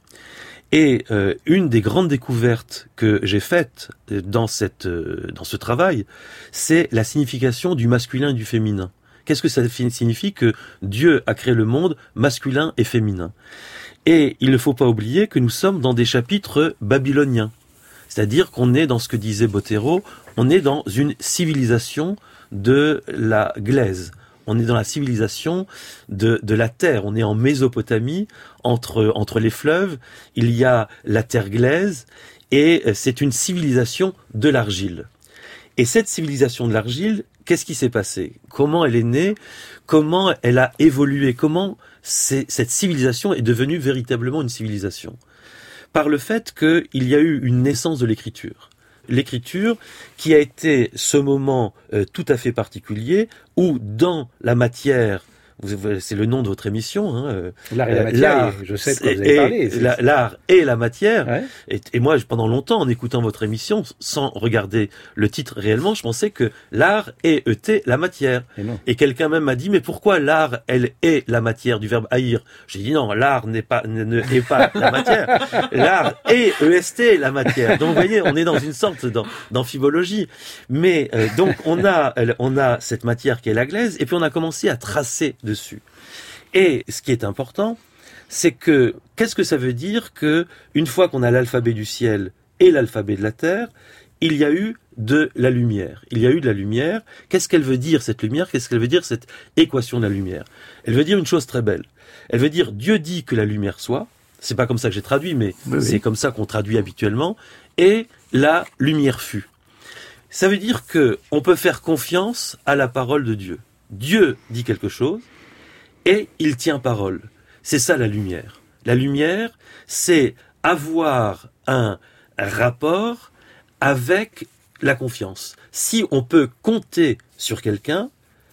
Et euh, une des grandes découvertes que j'ai faites dans cette euh, dans ce travail, c'est la signification du masculin et du féminin. Qu'est-ce que ça signifie que Dieu a créé le monde masculin et féminin? Et il ne faut pas oublier que nous sommes dans des chapitres babyloniens. C'est-à-dire qu'on est dans ce que disait Bottero, on est dans une civilisation de la glaise. On est dans la civilisation de, de la terre. On est en Mésopotamie, entre, entre les fleuves. Il y a la terre glaise et c'est une civilisation de l'argile. Et cette civilisation de l'argile, qu'est-ce qui s'est passé? Comment elle est née? Comment elle a évolué? Comment c'est, cette civilisation est devenue véritablement une civilisation? Par le fait qu'il y a eu une naissance de l'écriture. L'écriture qui a été ce moment euh, tout à fait particulier où dans la matière, vous, c'est le nom de votre émission, hein, euh, l'art et la matière, l'art, je sais de quoi vous avez parlé. La, l'art et la matière. Ouais. Et, et moi, pendant longtemps, en écoutant votre émission, sans regarder le titre réellement, je pensais que l'art était la matière. Et, non. et quelqu'un même m'a dit, mais pourquoi l'art, elle est la matière du verbe haïr? J'ai dit non, l'art n'est pas, ne, ne est pas la matière. L'art est E S T la matière. Donc, vous voyez, on est dans une sorte d'amphibologie. Mais euh, donc, on a, on a cette matière qui est la glaise, et puis on a commencé à tracer dessus. Et ce qui est important, c'est que, qu'est-ce que ça veut dire que, une fois qu'on a l'alphabet du ciel et l'alphabet de la terre, il y a eu de la lumière. Il y a eu de la lumière. Qu'est-ce qu'elle veut dire, cette lumière? Qu'est-ce qu'elle veut dire, cette équation de la lumière? Elle veut dire une chose très belle. Elle veut dire, Dieu dit que la lumière soit. C'est pas comme ça que j'ai traduit, mais oui, c'est oui. comme ça qu'on traduit habituellement. Et la lumière fut. Ça veut dire que on peut faire confiance à la parole de Dieu. Dieu dit quelque chose et il tient parole. C'est ça la lumière. La lumière, c'est avoir un rapport avec la confiance. Si on peut compter sur quelqu'un,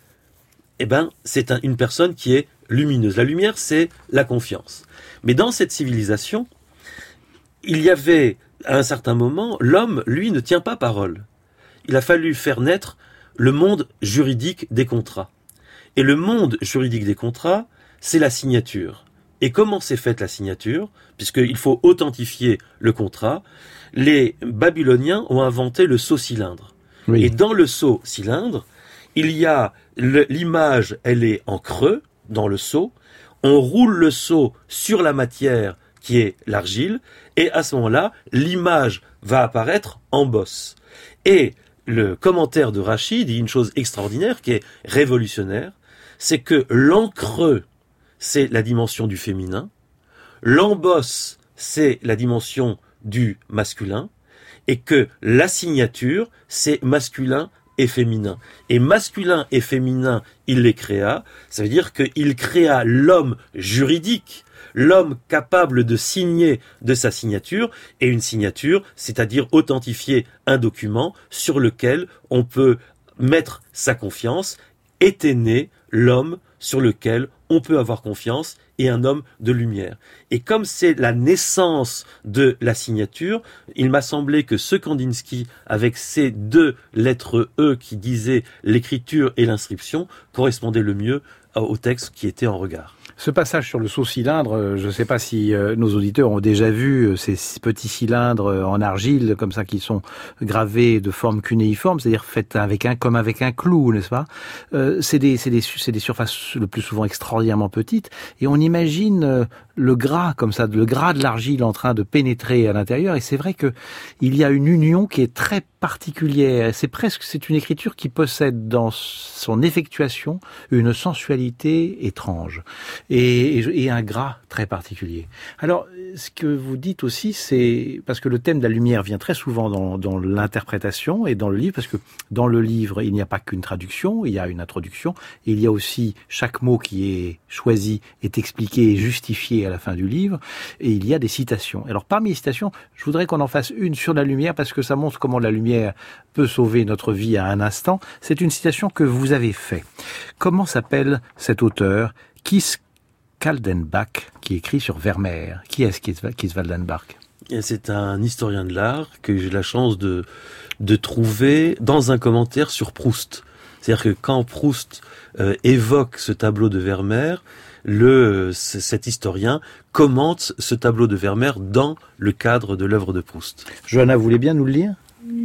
eh ben, c'est un, une personne qui est lumineuse. La lumière, c'est la confiance. Mais dans cette civilisation, il y avait, à un certain moment, l'homme, lui, ne tient pas parole. Il a fallu faire naître le monde juridique des contrats. Et le monde juridique des contrats, c'est la signature. Et comment s'est faite la signature ? Puisqu'il faut authentifier le contrat, les Babyloniens ont inventé le sceau cylindre. Oui. Et dans le sceau cylindre, il y a le, l'image, elle est en creux dans le sceau. On roule le sceau sur la matière qui est l'argile, et à ce moment-là, l'image va apparaître en bosse. Et le commentaire de Rachi dit une chose extraordinaire qui est révolutionnaire, c'est que l'encreux, c'est la dimension du féminin, l'embosse, c'est la dimension du masculin, et que la signature, c'est masculin et féminin. Et masculin et féminin, il les créa, ça veut dire qu'il créa l'homme juridique, l'homme capable de signer de sa signature, et une signature, c'est-à-dire authentifier un document sur lequel on peut mettre sa confiance, était né l'homme sur lequel on peut avoir confiance et un homme de lumière. Et comme c'est la naissance de la signature, il m'a semblé que ce Kandinsky, avec ces deux lettres E qui disaient l'écriture et l'inscription, correspondait le mieux au texte qui était en regard. Ce passage sur le sceau cylindre, je ne sais pas si euh, nos auditeurs ont déjà vu euh, ces petits cylindres en argile comme ça qui sont gravés de forme cunéiforme, c'est-à-dire faits avec un comme avec un clou, n'est-ce pas ? euh, C'est des c'est des c'est des surfaces le plus souvent extraordinairement petites et on imagine euh, le gras comme ça, le gras de l'argile en train de pénétrer à l'intérieur. Et c'est vrai que il y a une union qui est très particulière. C'est presque c'est une écriture qui possède dans son effectuation une sensualité étrange. Et, et, et un gras très particulier. Alors, ce que vous dites aussi, c'est parce que le thème de la lumière vient très souvent dans, dans l'interprétation et dans le livre, parce que dans le livre, il n'y a pas qu'une traduction, il y a une introduction, et il y a aussi chaque mot qui est choisi est expliqué et justifié à la fin du livre, et il y a des citations. Alors, parmi les citations, je voudrais qu'on en fasse une sur la lumière, parce que ça montre comment la lumière peut sauver notre vie à un instant. C'est une citation que vous avez faite. Comment s'appelle cet auteur ? Kees Kaldenbach, qui écrit sur Vermeer. Qui est-ce Kees Kaldenbach ? C'est un historien de l'art que j'ai la chance de, de trouver dans un commentaire sur Proust. C'est-à-dire que quand Proust euh, évoque ce tableau de Vermeer, le, cet historien commente ce tableau de Vermeer dans le cadre de l'œuvre de Proust. Johanna, vous voulez bien nous le lire ?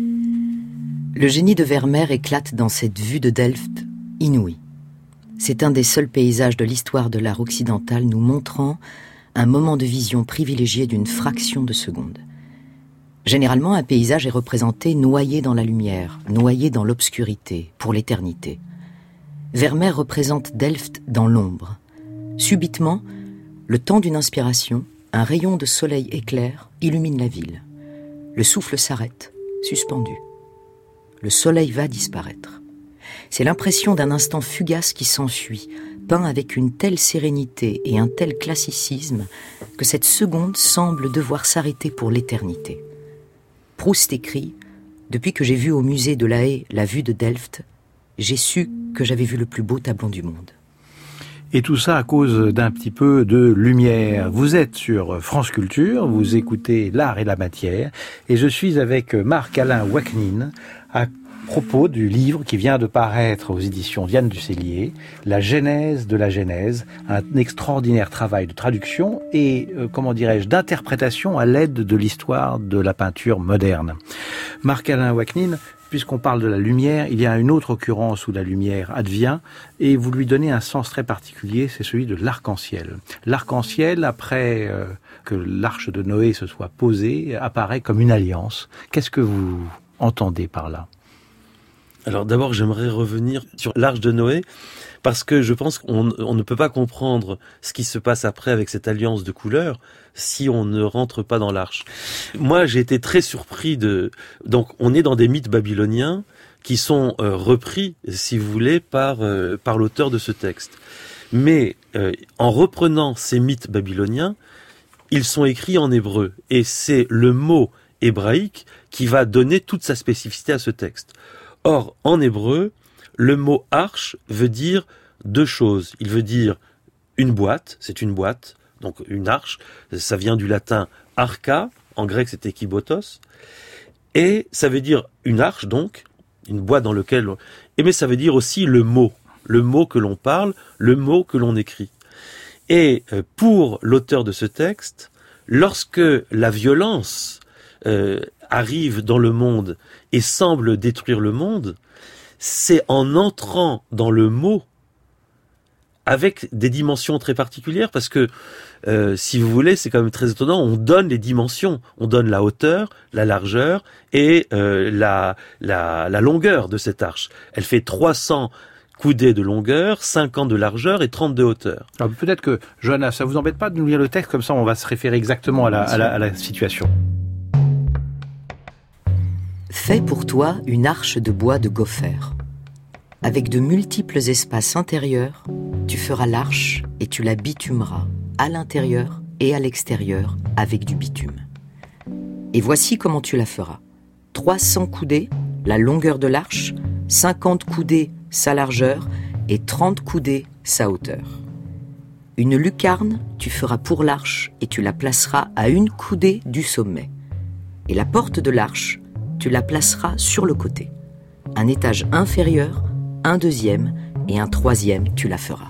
Le génie de Vermeer éclate dans cette vue de Delft inouïe. C'est un des seuls paysages de l'histoire de l'art occidental nous montrant un moment de vision privilégié d'une fraction de seconde. Généralement, un paysage est représenté noyé dans la lumière, noyé dans l'obscurité, pour l'éternité. Vermeer représente Delft dans l'ombre. Subitement, le temps d'une inspiration, un rayon de soleil éclaire, illumine la ville. Le souffle s'arrête, suspendu. Le soleil va disparaître. C'est l'impression d'un instant fugace qui s'enfuit, peint avec une telle sérénité et un tel classicisme que cette seconde semble devoir s'arrêter pour l'éternité. Proust écrit « Depuis que j'ai vu au musée de La Haye la vue de Delft, j'ai su que j'avais vu le plus beau tableau du monde. » Et tout ça à cause d'un petit peu de lumière. Vous êtes sur France Culture, vous écoutez L'Art et la Matière, et je suis avec Marc-Alain Ouaknine à propos du livre qui vient de paraître aux éditions Diane Ducellier, La Genèse de la Genèse, un extraordinaire travail de traduction et, euh, comment dirais-je, d'interprétation à l'aide de l'histoire de la peinture moderne. Marc-Alain Ouaknine, puisqu'on parle de la lumière, il y a une autre occurrence où la lumière advient, et vous lui donnez un sens très particulier, c'est celui de l'arc-en-ciel. L'arc-en-ciel, après euh, que l'arche de Noé se soit posée, apparaît comme une alliance. Qu'est-ce que vous entendez par là ? Alors d'abord, j'aimerais revenir sur l'Arche de Noé, parce que je pense qu'on on ne peut pas comprendre ce qui se passe après avec cette alliance de couleurs si on ne rentre pas dans l'Arche. Moi, j'ai été très surpris de... Donc, on est dans des mythes babyloniens qui sont euh, repris, si vous voulez, par, euh, par l'auteur de ce texte. Mais euh, en reprenant ces mythes babyloniens, ils sont écrits en hébreu. Et c'est le mot hébraïque qui va donner toute sa spécificité à ce texte. Or, en hébreu, le mot arche veut dire deux choses. Il veut dire une boîte, c'est une boîte, donc une arche, ça vient du latin archa, en grec c'était kibotos, et ça veut dire une arche donc, une boîte dans laquelle... Et mais ça veut dire aussi le mot, le mot que l'on parle, le mot que l'on écrit. Et pour l'auteur de ce texte, lorsque la violence euh, arrive dans le monde et semble détruire le monde, c'est en entrant dans le mot avec des dimensions très particulières, parce que, euh, si vous voulez, c'est quand même très étonnant, on donne les dimensions, on donne la hauteur, la largeur et euh, la, la, la longueur de cette arche. Elle fait trois cents coudées de longueur, cinquante de largeur et trente de hauteur. Alors peut-être que, Johanna, ça vous embête pas de nous lire le texte, comme ça on va se référer exactement à la, à la, à la situation. Fais pour toi une arche de bois de gopher. Avec de multiples espaces intérieurs, tu feras l'arche et tu la bitumeras à l'intérieur et à l'extérieur avec du bitume. Et voici comment tu la feras. trois cents coudées, la longueur de l'arche, cinquante coudées, sa largeur, et trente coudées, sa hauteur. Une lucarne, tu feras pour l'arche et tu la placeras à une coudée du sommet. Et la porte de l'arche, tu la placeras sur le côté. Un étage inférieur, un deuxième et un troisième, tu la feras.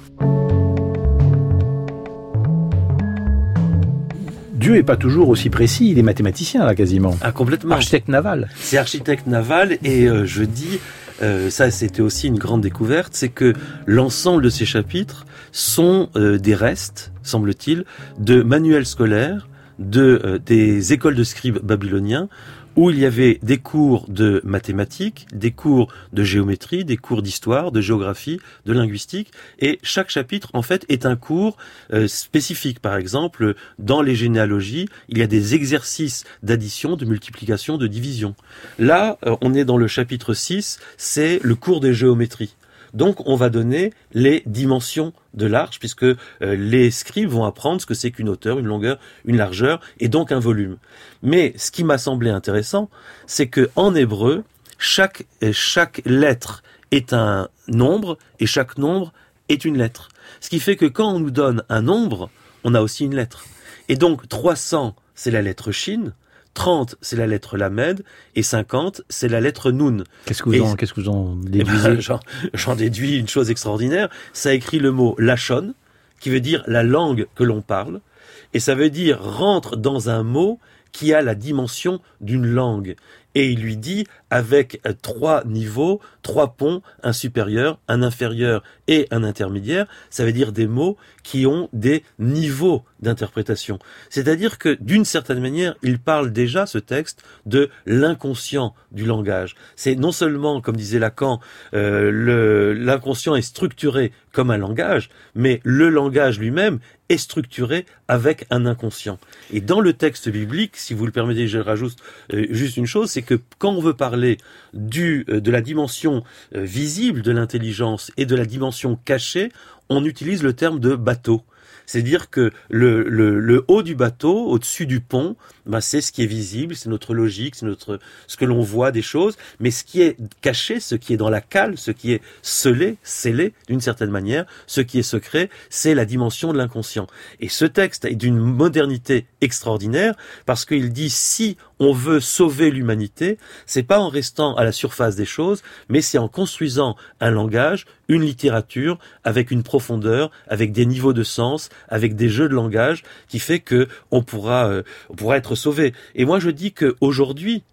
Dieu est pas toujours aussi précis, il est mathématicien là quasiment. Ah, complètement. Architecte naval. C'est architecte naval et euh, je dis, euh, ça c'était aussi une grande découverte, c'est que l'ensemble de ces chapitres sont euh, des restes, semble-t-il, de manuels scolaires, de euh, des écoles de scribes babyloniens, où il y avait des cours de mathématiques, des cours de géométrie, des cours d'histoire, de géographie, de linguistique, et chaque chapitre, en fait, est un cours euh, spécifique. Par exemple, dans les généalogies, il y a des exercices d'addition, de multiplication, de division. Là, euh, on est dans le chapitre six, c'est le cours de géométrie. Donc, on va donner les dimensions de l'arche, puisque euh, les scribes vont apprendre ce que c'est qu'une hauteur, une longueur, une largeur, et donc un volume. Mais ce qui m'a semblé intéressant, c'est que en hébreu, chaque chaque lettre est un nombre, et chaque nombre est une lettre. Ce qui fait que quand on nous donne un nombre, on a aussi une lettre. Et donc, trois cents, c'est la lettre Shin, trente, c'est la lettre Lamed, et cinquante, c'est la lettre Nun. Qu'est-ce que vous, en, qu'est-ce que vous en déduisez? Eh ben, j'en, j'en déduis une chose extraordinaire. Ça écrit le mot Lachon, qui veut dire la langue que l'on parle, et ça veut dire rentre dans un mot qui a la dimension d'une langue. Et il lui dit, avec trois niveaux, trois ponts, un supérieur, un inférieur et un intermédiaire, ça veut dire des mots qui ont des niveaux d'interprétation. C'est-à-dire que, d'une certaine manière, il parle déjà, ce texte, de l'inconscient du langage. C'est non seulement, comme disait Lacan, euh, le, l'inconscient est structuré comme un langage, mais le langage lui-même est structuré avec un inconscient. Et dans le texte biblique, si vous le permettez, je rajoute euh, juste une chose, c'est que quand on veut parler du, euh, de la dimension euh, visible de l'intelligence et de la dimension cachée, on utilise le terme de bateau. C'est-à-dire que le, le, le haut du bateau, au-dessus du pont, ben c'est ce qui est visible, c'est notre logique, c'est notre ce que l'on voit des choses, mais ce qui est caché, ce qui est dans la cale, ce qui est scellé, scellé d'une certaine manière, ce qui est secret, c'est la dimension de l'inconscient. Et ce texte est d'une modernité extraordinaire parce qu'il dit si on veut sauver l'humanité, c'est pas en restant à la surface des choses, mais c'est en construisant un langage, une littérature avec une profondeur, avec des niveaux de sens, avec des jeux de langage qui fait que on pourra, euh, on pourra être sauvé. Et moi je dis que aujourd'hui,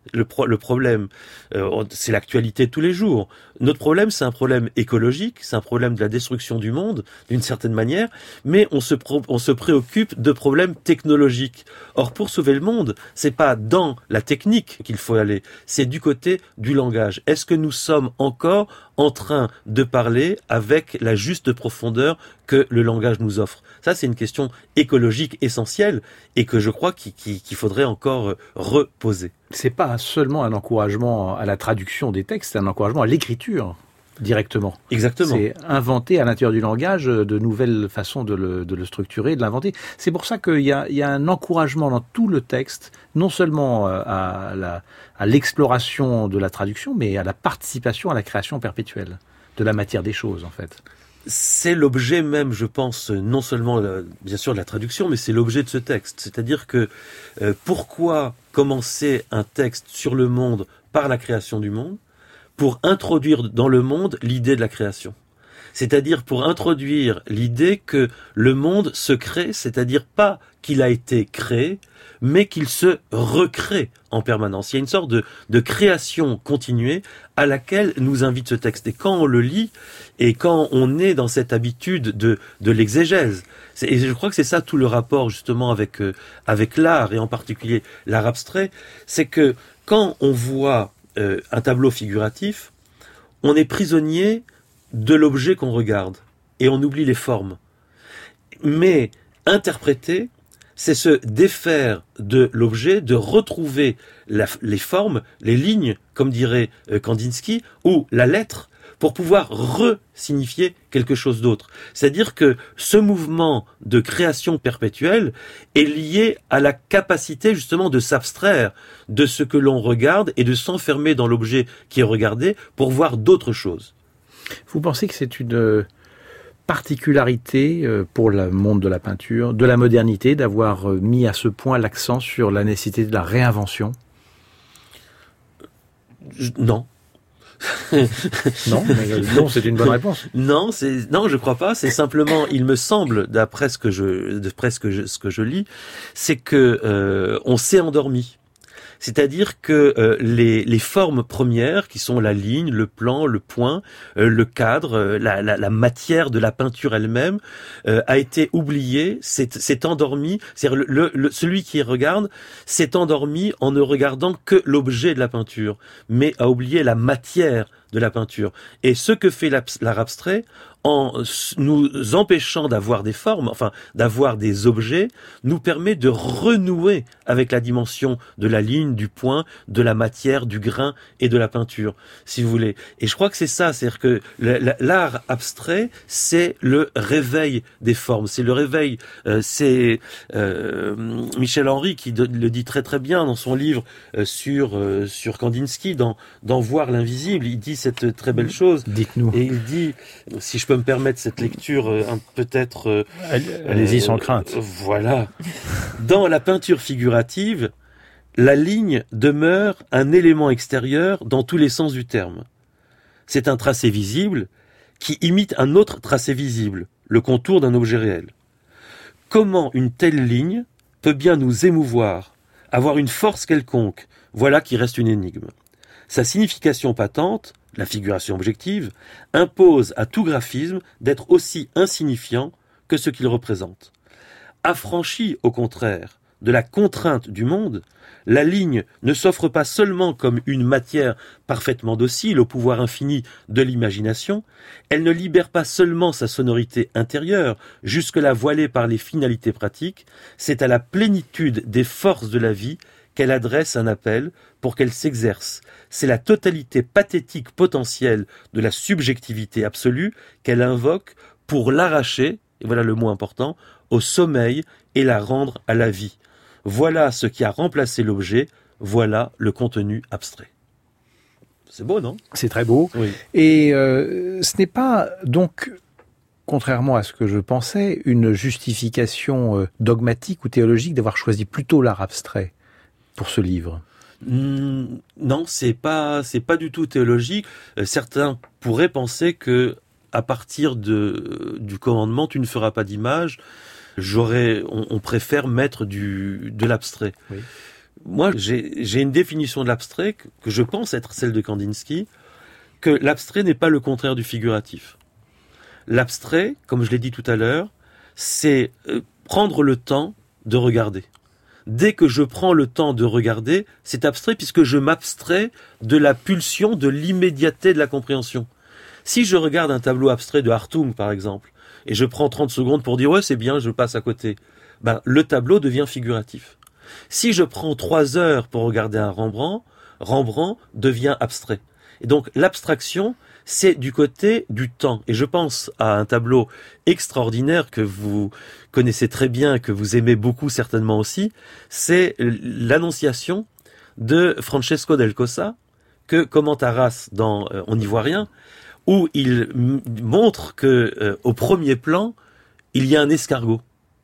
le, pro- le problème, euh, c'est l'actualité de tous les jours. Notre problème, c'est un problème écologique, c'est un problème de la destruction du monde, d'une certaine manière, mais on se, pro- on se préoccupe de problèmes technologiques. Or, pour sauver le monde, c'est pas dans la technique qu'il faut aller, c'est du côté du langage. Est-ce que nous sommes encore en train de parler avec la juste profondeur que le langage nous offre? Ça, c'est une question écologique essentielle et que je crois qu'il, qu'il faudrait encore reposer. C'est pas seulement un encouragement à la traduction des textes, c'est un encouragement à l'écriture directement. Exactement. C'est inventer à l'intérieur du langage de nouvelles façons de le, de le structurer, de l'inventer. C'est pour ça qu'il y a, il y a un encouragement dans tout le texte, non seulement à, la, à l'exploration de la traduction, mais à la participation à la création perpétuelle de la matière des choses, en fait. C'est l'objet même, je pense, non seulement, bien sûr, de la traduction, mais c'est l'objet de ce texte. C'est-à-dire que euh, pourquoi commencer un texte sur le monde par la création du monde? Pour introduire dans le monde l'idée de la création. C'est-à-dire pour introduire l'idée que le monde se crée, c'est-à-dire pas qu'il a été créé, mais qu'il se recrée en permanence. Il y a une sorte de, de création continuée à laquelle nous invite ce texte. Et quand on le lit, et quand on est dans cette habitude de, de l'exégèse, c'est, et je crois que c'est ça tout le rapport justement avec, euh, avec l'art, et en particulier l'art abstrait, c'est que quand on voit euh, un tableau figuratif, on est prisonnier de l'objet qu'on regarde, et on oublie les formes. Mais interpréter, c'est se défaire de l'objet, de retrouver la, les formes, les lignes, comme dirait euh, Kandinsky, ou la lettre, pour pouvoir re-signifier quelque chose d'autre. C'est-à-dire que ce mouvement de création perpétuelle est lié à la capacité justement de s'abstraire de ce que l'on regarde et de s'enfermer dans l'objet qui est regardé pour voir d'autres choses. Vous pensez que c'est une particularité pour le monde de la peinture, de la modernité, d'avoir mis à ce point l'accent sur la nécessité de la réinvention? Je, non. non, mais non, c'est une bonne réponse. Non, c'est non, je crois pas. C'est simplement, il me semble, d'après ce que je, d'après ce que je, ce que je lis, c'est que euh, on s'est endormi. C'est-à-dire que euh, les, les formes premières, qui sont la ligne, le plan, le point, euh, le cadre, euh, la, la, la matière de la peinture elle-même, euh, a été oubliée, s'est, s'est endormi. C'est-à-dire le, le, le, celui qui regarde s'est endormi en ne regardant que l'objet de la peinture, mais a oublié la matière de la peinture. Et ce que fait l'art abstrait, en nous empêchant d'avoir des formes, enfin d'avoir des objets, nous permet de renouer avec la dimension de la ligne, du point, de la matière, du grain et de la peinture, si vous voulez. Et je crois que c'est ça, c'est-à-dire que l'art abstrait, c'est le réveil des formes, c'est le réveil, euh, c'est euh, Michel Henry qui de, le dit très très bien dans son livre euh, sur euh, sur Kandinsky, dans dans Voir l'invisible, il dit cette très belle chose. Dites-nous. Et il dit, si je peux me permettre cette lecture, euh, peut-être... Euh, Allez-y euh, sans crainte. Euh, voilà. Dans la peinture figurative, la ligne demeure un élément extérieur dans tous les sens du terme. C'est un tracé visible qui imite un autre tracé visible, le contour d'un objet réel. Comment une telle ligne peut bien nous émouvoir, avoir une force quelconque, voilà qui reste une énigme. Sa signification patente, la figuration objective, impose à tout graphisme d'être aussi insignifiant que ce qu'il représente. Affranchi, au contraire, de la contrainte du monde, la ligne ne s'offre pas seulement comme une matière parfaitement docile au pouvoir infini de l'imagination, elle ne libère pas seulement sa sonorité intérieure, jusque-là voilée par les finalités pratiques, c'est à la plénitude des forces de la vie qu'elle adresse un appel pour qu'elle s'exerce. C'est la totalité pathétique potentielle de la subjectivité absolue qu'elle invoque pour l'arracher, et voilà le mot important, au sommeil et la rendre à la vie. Voilà ce qui a remplacé l'objet, voilà le contenu abstrait. C'est beau, non ? C'est très beau. Oui. Et euh, ce n'est pas donc, contrairement à ce que je pensais, une justification euh, dogmatique ou théologique d'avoir choisi plutôt l'art abstrait pour ce livre. Mmh, non, c'est pas, c'est pas du tout théologique. Euh, certains pourraient penser que à partir de, du commandement, tu ne feras pas d'image. J'aurais, on, on préfère mettre du, de l'abstrait. Oui. Moi, j'ai, j'ai une définition de l'abstrait que, que je pense être celle de Kandinsky, que l'abstrait n'est pas le contraire du figuratif. L'abstrait, comme je l'ai dit tout à l'heure, c'est euh, prendre le temps de regarder. Dès que je prends le temps de regarder, c'est abstrait puisque je m'abstrais de la pulsion, de l'immédiateté de la compréhension. Si je regarde un tableau abstrait de Hartung, par exemple, et je prends trente secondes pour dire « ouais, c'est bien, je passe à côté », ben, le tableau devient figuratif. Si je prends trois heures pour regarder un Rembrandt, Rembrandt devient abstrait. Et donc l'abstraction, c'est du côté du temps. Et je pense à un tableau extraordinaire que vous connaissez très bien, que vous aimez beaucoup certainement aussi, c'est l'Annonciation de Francesco del Cossa, que commente Arras dans euh, On n'y voit rien, où il m- montre que euh, au premier plan, il y a un escargot.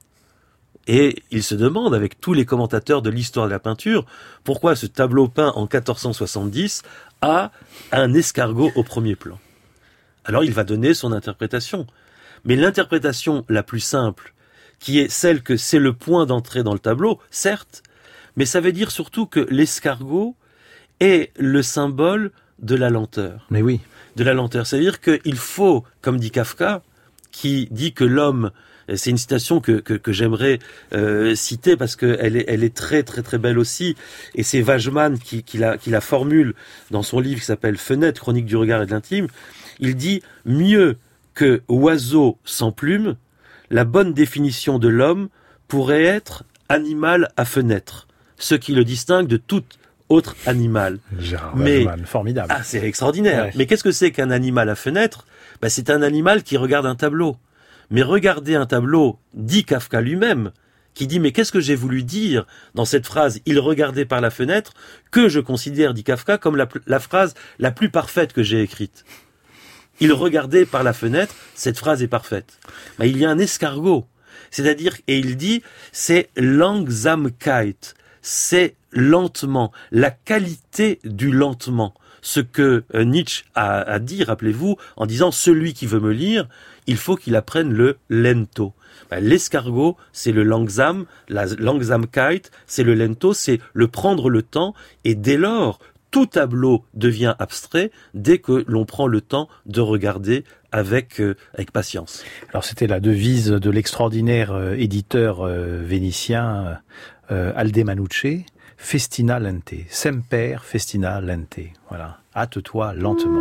Et il se demande, avec tous les commentateurs de l'histoire de la peinture, pourquoi ce tableau peint en quatorze cent soixante-dix a un escargot au premier plan. Alors il va donner son interprétation. Mais l'interprétation la plus simple, qui est celle que c'est le point d'entrée dans le tableau, certes, mais ça veut dire surtout que l'escargot est le symbole de la lenteur. Mais oui. De la lenteur. C'est-à-dire qu'il faut, comme dit Kafka, qui dit que l'homme, c'est une citation que, que, que j'aimerais euh, citer parce qu'elle est, elle est très très très belle aussi, et c'est Wageman qui, qui, la, qui la formule dans son livre qui s'appelle Fenêtre, chronique du regard et de l'intime. Il dit « Mieux que oiseau sans plume, la bonne définition de l'homme pourrait être animal à fenêtre, ce qui le distingue de tout autre animal. » Gérard Mais, Wageman, formidable. Ah, c'est extraordinaire. Ouais. Mais qu'est-ce que c'est qu'un animal à fenêtre ? Ben, c'est un animal qui regarde un tableau. Mais regarder un tableau, dit Kafka lui-même, qui dit « Mais qu'est-ce que j'ai voulu dire dans cette phrase « Il regardait par la fenêtre » que je considère, dit Kafka, comme la, la phrase la plus parfaite que j'ai écrite. Il regardait par la fenêtre, cette phrase est parfaite. Ben, il y a un escargot. C'est-à-dire, et il dit, c'est Langsamkeit, c'est lentement, la qualité du lentement. Ce que euh, Nietzsche a, a dit, rappelez-vous, en disant « Celui qui veut me lire, il faut qu'il apprenne le lento ». Ben, l'escargot, c'est le langsam, la Langsamkeit, c'est le lento, c'est le prendre le temps, et dès lors, tout tableau devient abstrait dès que l'on prend le temps de regarder avec, euh, avec patience. Alors c'était la devise de l'extraordinaire euh, éditeur euh, vénitien euh, Alde Manucci, Festina lente, semper festina lente. Voilà, hâte-toi lentement.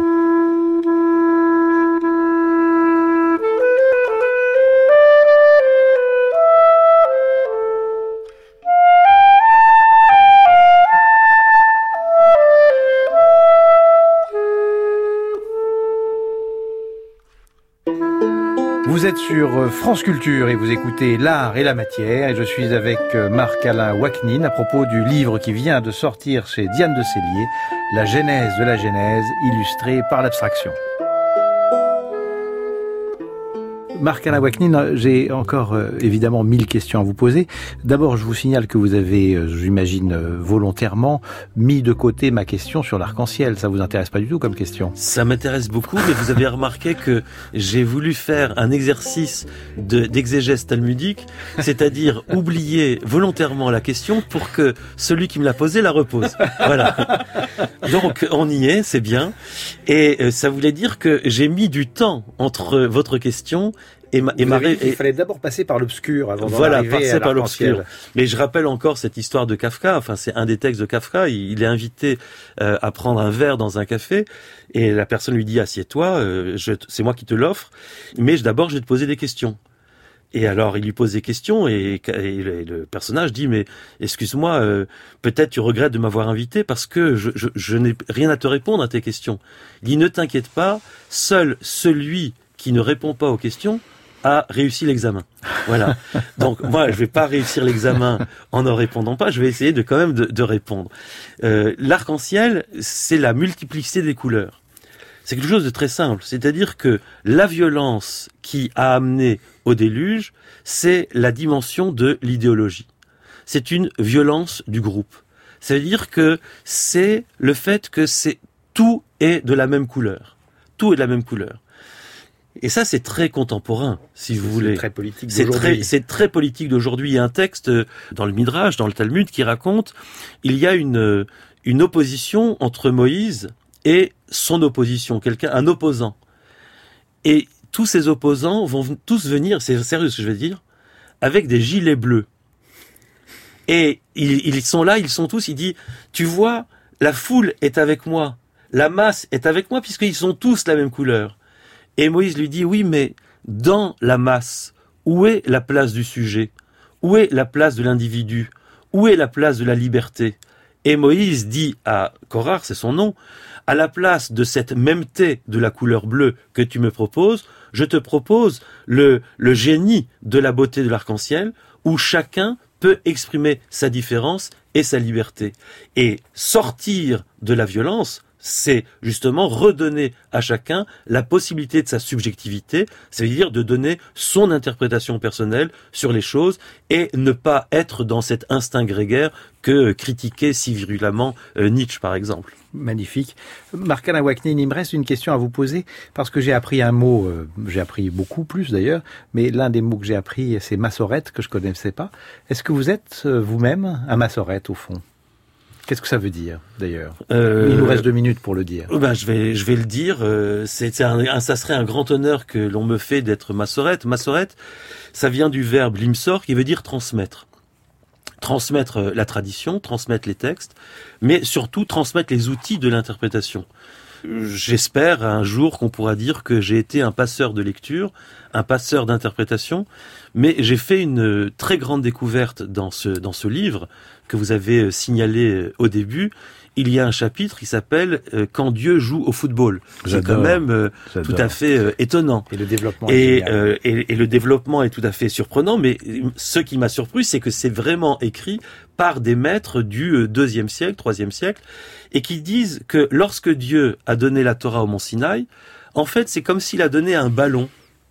Vous êtes sur France Culture et vous écoutez L'Art et la Matière, et je suis avec Marc-Alain Ouaknine à propos du livre qui vient de sortir chez Diane de Sellier, La Genèse de la Genèse, illustrée par l'abstraction. Marc-Alain Ouaknine, j'ai encore euh, évidemment mille questions à vous poser. D'abord, je vous signale que vous avez, euh, j'imagine euh, volontairement, mis de côté ma question sur l'arc-en-ciel. Ça vous intéresse pas du tout comme question? Ça m'intéresse beaucoup, mais vous avez remarqué que j'ai voulu faire un exercice de, d'exégèse talmudique, c'est-à-dire oublier volontairement la question pour que celui qui me l'a posée la repose. Voilà. Donc, on y est, c'est bien. Et euh, ça voulait dire que j'ai mis du temps entre votre question et ma, et ma ré... et... Il fallait d'abord passer par l'obscur avant d'en voilà, arriver passer à par l'arc-en-ciel. l'obscur. Mais je rappelle encore cette histoire de Kafka. Enfin, c'est un des textes de Kafka. Il, il est invité euh, à prendre un verre dans un café, et la personne lui dit assieds-toi, euh, je, c'est moi qui te l'offre, mais je, d'abord je vais te poser des questions. Et alors il lui pose des questions, et, et, le, et le personnage dit mais excuse-moi, euh, peut-être tu regrettes de m'avoir invité parce que je, je, je n'ai rien à te répondre à tes questions. Il dit ne t'inquiète pas, seul celui qui ne répond pas aux questions a réussi l'examen. Voilà. Donc moi, je vais pas réussir l'examen en ne répondant pas. Je vais essayer de quand même de, de répondre. Euh, l'arc-en-ciel, c'est la multiplicité des couleurs. C'est quelque chose de très simple. C'est-à-dire que la violence qui a amené au déluge, c'est la dimension de l'idéologie. C'est une violence du groupe. Ça veut dire que c'est le fait que c'est tout est de la même couleur. Tout est de la même couleur. Et ça, c'est très contemporain, si vous c'est voulez. C'est très politique c'est d'aujourd'hui. Très, c'est très politique d'aujourd'hui. Il y a un texte dans le Midrash, dans le Talmud, qui raconte il y a une, une opposition entre Moïse et son opposition, quelqu'un, un opposant. Et tous ces opposants vont tous venir, c'est sérieux ce que je vais dire, avec des gilets bleus. Et ils, ils sont là, ils sont tous, il dit, tu vois, la foule est avec moi, la masse est avec moi, puisqu'ils sont tous la même couleur. Et Moïse lui dit, oui, mais dans la masse, où est la place du sujet? Où est la place de l'individu? Où est la place de la liberté? Et Moïse dit à Korar, c'est son nom, à la place de cette mêmeté de la couleur bleue que tu me proposes, je te propose le, le génie de la beauté de l'arc-en-ciel, où chacun peut exprimer sa différence et sa liberté. Et sortir de la violence, c'est justement redonner à chacun la possibilité de sa subjectivité, c'est-à-dire de donner son interprétation personnelle sur les choses et ne pas être dans cet instinct grégaire que critiquait si virulemment euh, Nietzsche, par exemple. Magnifique. Marc-Alain Ouaknine, il me reste une question à vous poser, parce que j'ai appris un mot, euh, j'ai appris beaucoup plus d'ailleurs, mais l'un des mots que j'ai appris, c'est massorette, que je connaissais pas. Est-ce que vous êtes euh, vous-même un massorette, au fond ? Qu'est-ce que ça veut dire, d'ailleurs ? euh, Il nous reste deux minutes pour le dire. Ben, je vais, je vais le dire. Euh, c'est, c'est un, un, ça serait un grand honneur que l'on me fait d'être massorette. Massorette, ça vient du verbe limsor, qui veut dire transmettre. Transmettre la tradition, transmettre les textes, mais surtout transmettre les outils de l'interprétation. J'espère un jour qu'on pourra dire que j'ai été un passeur de lecture, un passeur d'interprétation, mais j'ai fait une très grande découverte dans ce, dans ce livre que vous avez signalé au début. Il y a un chapitre qui s'appelle euh, « Quand Dieu joue au football ». C'est quand même euh, tout à fait euh, étonnant. Et le développement et, est euh, et, et le développement est tout à fait surprenant, mais ce qui m'a surpris, c'est que c'est vraiment écrit par des maîtres du deuxième siècle, troisième siècle, et qui disent que lorsque Dieu a donné la Torah au mont Sinaï, en fait, c'est comme s'il a donné un ballon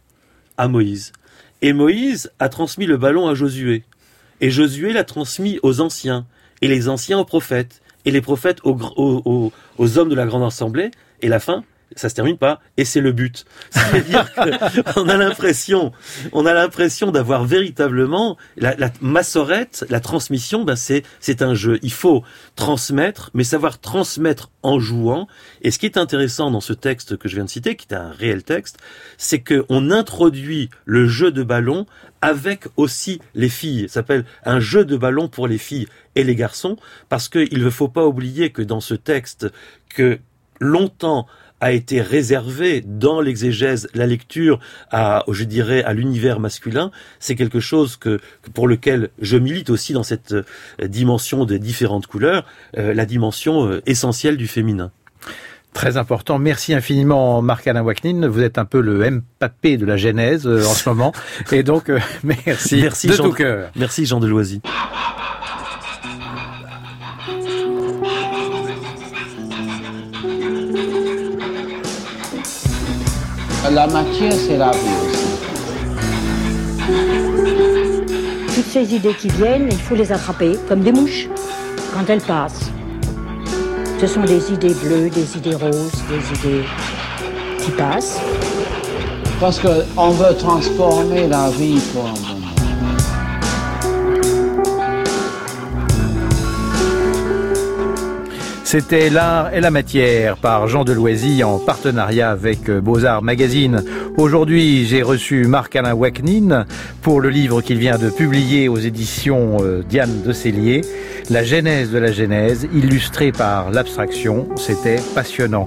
à Moïse. Et Moïse a transmis le ballon à Josué. Et Josué l'a transmis aux anciens, et les anciens aux prophètes, et les prophètes aux, aux, aux, aux hommes de la grande assemblée, et la fin, ça se termine pas, et c'est le but. C'est-à-dire qu'on a l'impression, on a l'impression d'avoir véritablement la, la massorette, la transmission, ben c'est, c'est un jeu. Il faut transmettre, mais savoir transmettre en jouant. Et ce qui est intéressant dans ce texte que je viens de citer, qui est un réel texte, c'est qu'on introduit le jeu de ballon avec aussi les filles. Ça s'appelle un jeu de ballon pour les filles et les garçons, parce qu'il ne faut pas oublier que dans ce texte, que longtemps a été réservé dans l'exégèse, la lecture à, je dirais, à l'univers masculin, c'est quelque chose que, que pour lequel je milite aussi dans cette dimension des différentes couleurs, euh, la dimension euh, essentielle du féminin. Très important. Merci infiniment, Marc-Alain Ouaknine. Vous êtes un peu le Mbappé de la Genèse euh, en ce moment. Et donc, euh, merci, merci de Jean, tout cœur. Merci Jean Deloisy. La matière, c'est la vie aussi. Toutes ces idées qui viennent, il faut les attraper comme des mouches quand elles passent. Ce sont des idées bleues, des idées roses, des idées qui passent. Parce qu'on veut transformer la vie pour un moment. C'était L'Art et la Matière par Jean Deloisy en partenariat avec Beaux-Arts Magazine. Aujourd'hui, j'ai reçu Marc-Alain Ouaknine pour le livre qu'il vient de publier aux éditions Diane de Cellier, La Genèse de la Genèse, illustré par l'abstraction. C'était passionnant.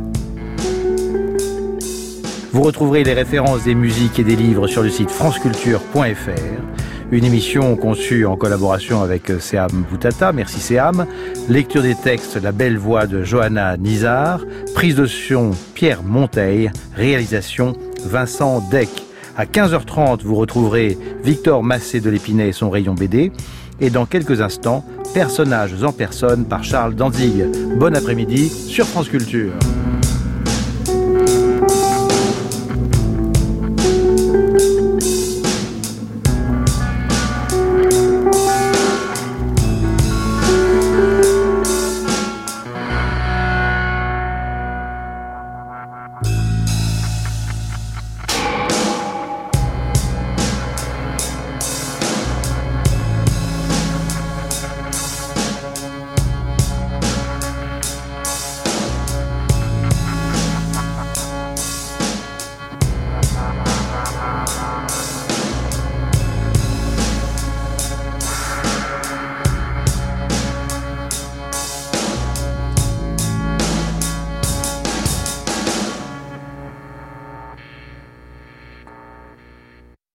Vous retrouverez les références des musiques et des livres sur le site franceculture point f r. Une émission conçue en collaboration avec Séam Boutata, merci Séam. Lecture des textes, La Belle Voix de Johanna Nizar. Prise de son, Pierre Monteil. Réalisation, Vincent Deck. À quinze heures trente, vous retrouverez Victor Massé de l'Épinay et son rayon B D. Et dans quelques instants, Personnages en personne par Charles Danzig. Bon après-midi sur France Culture.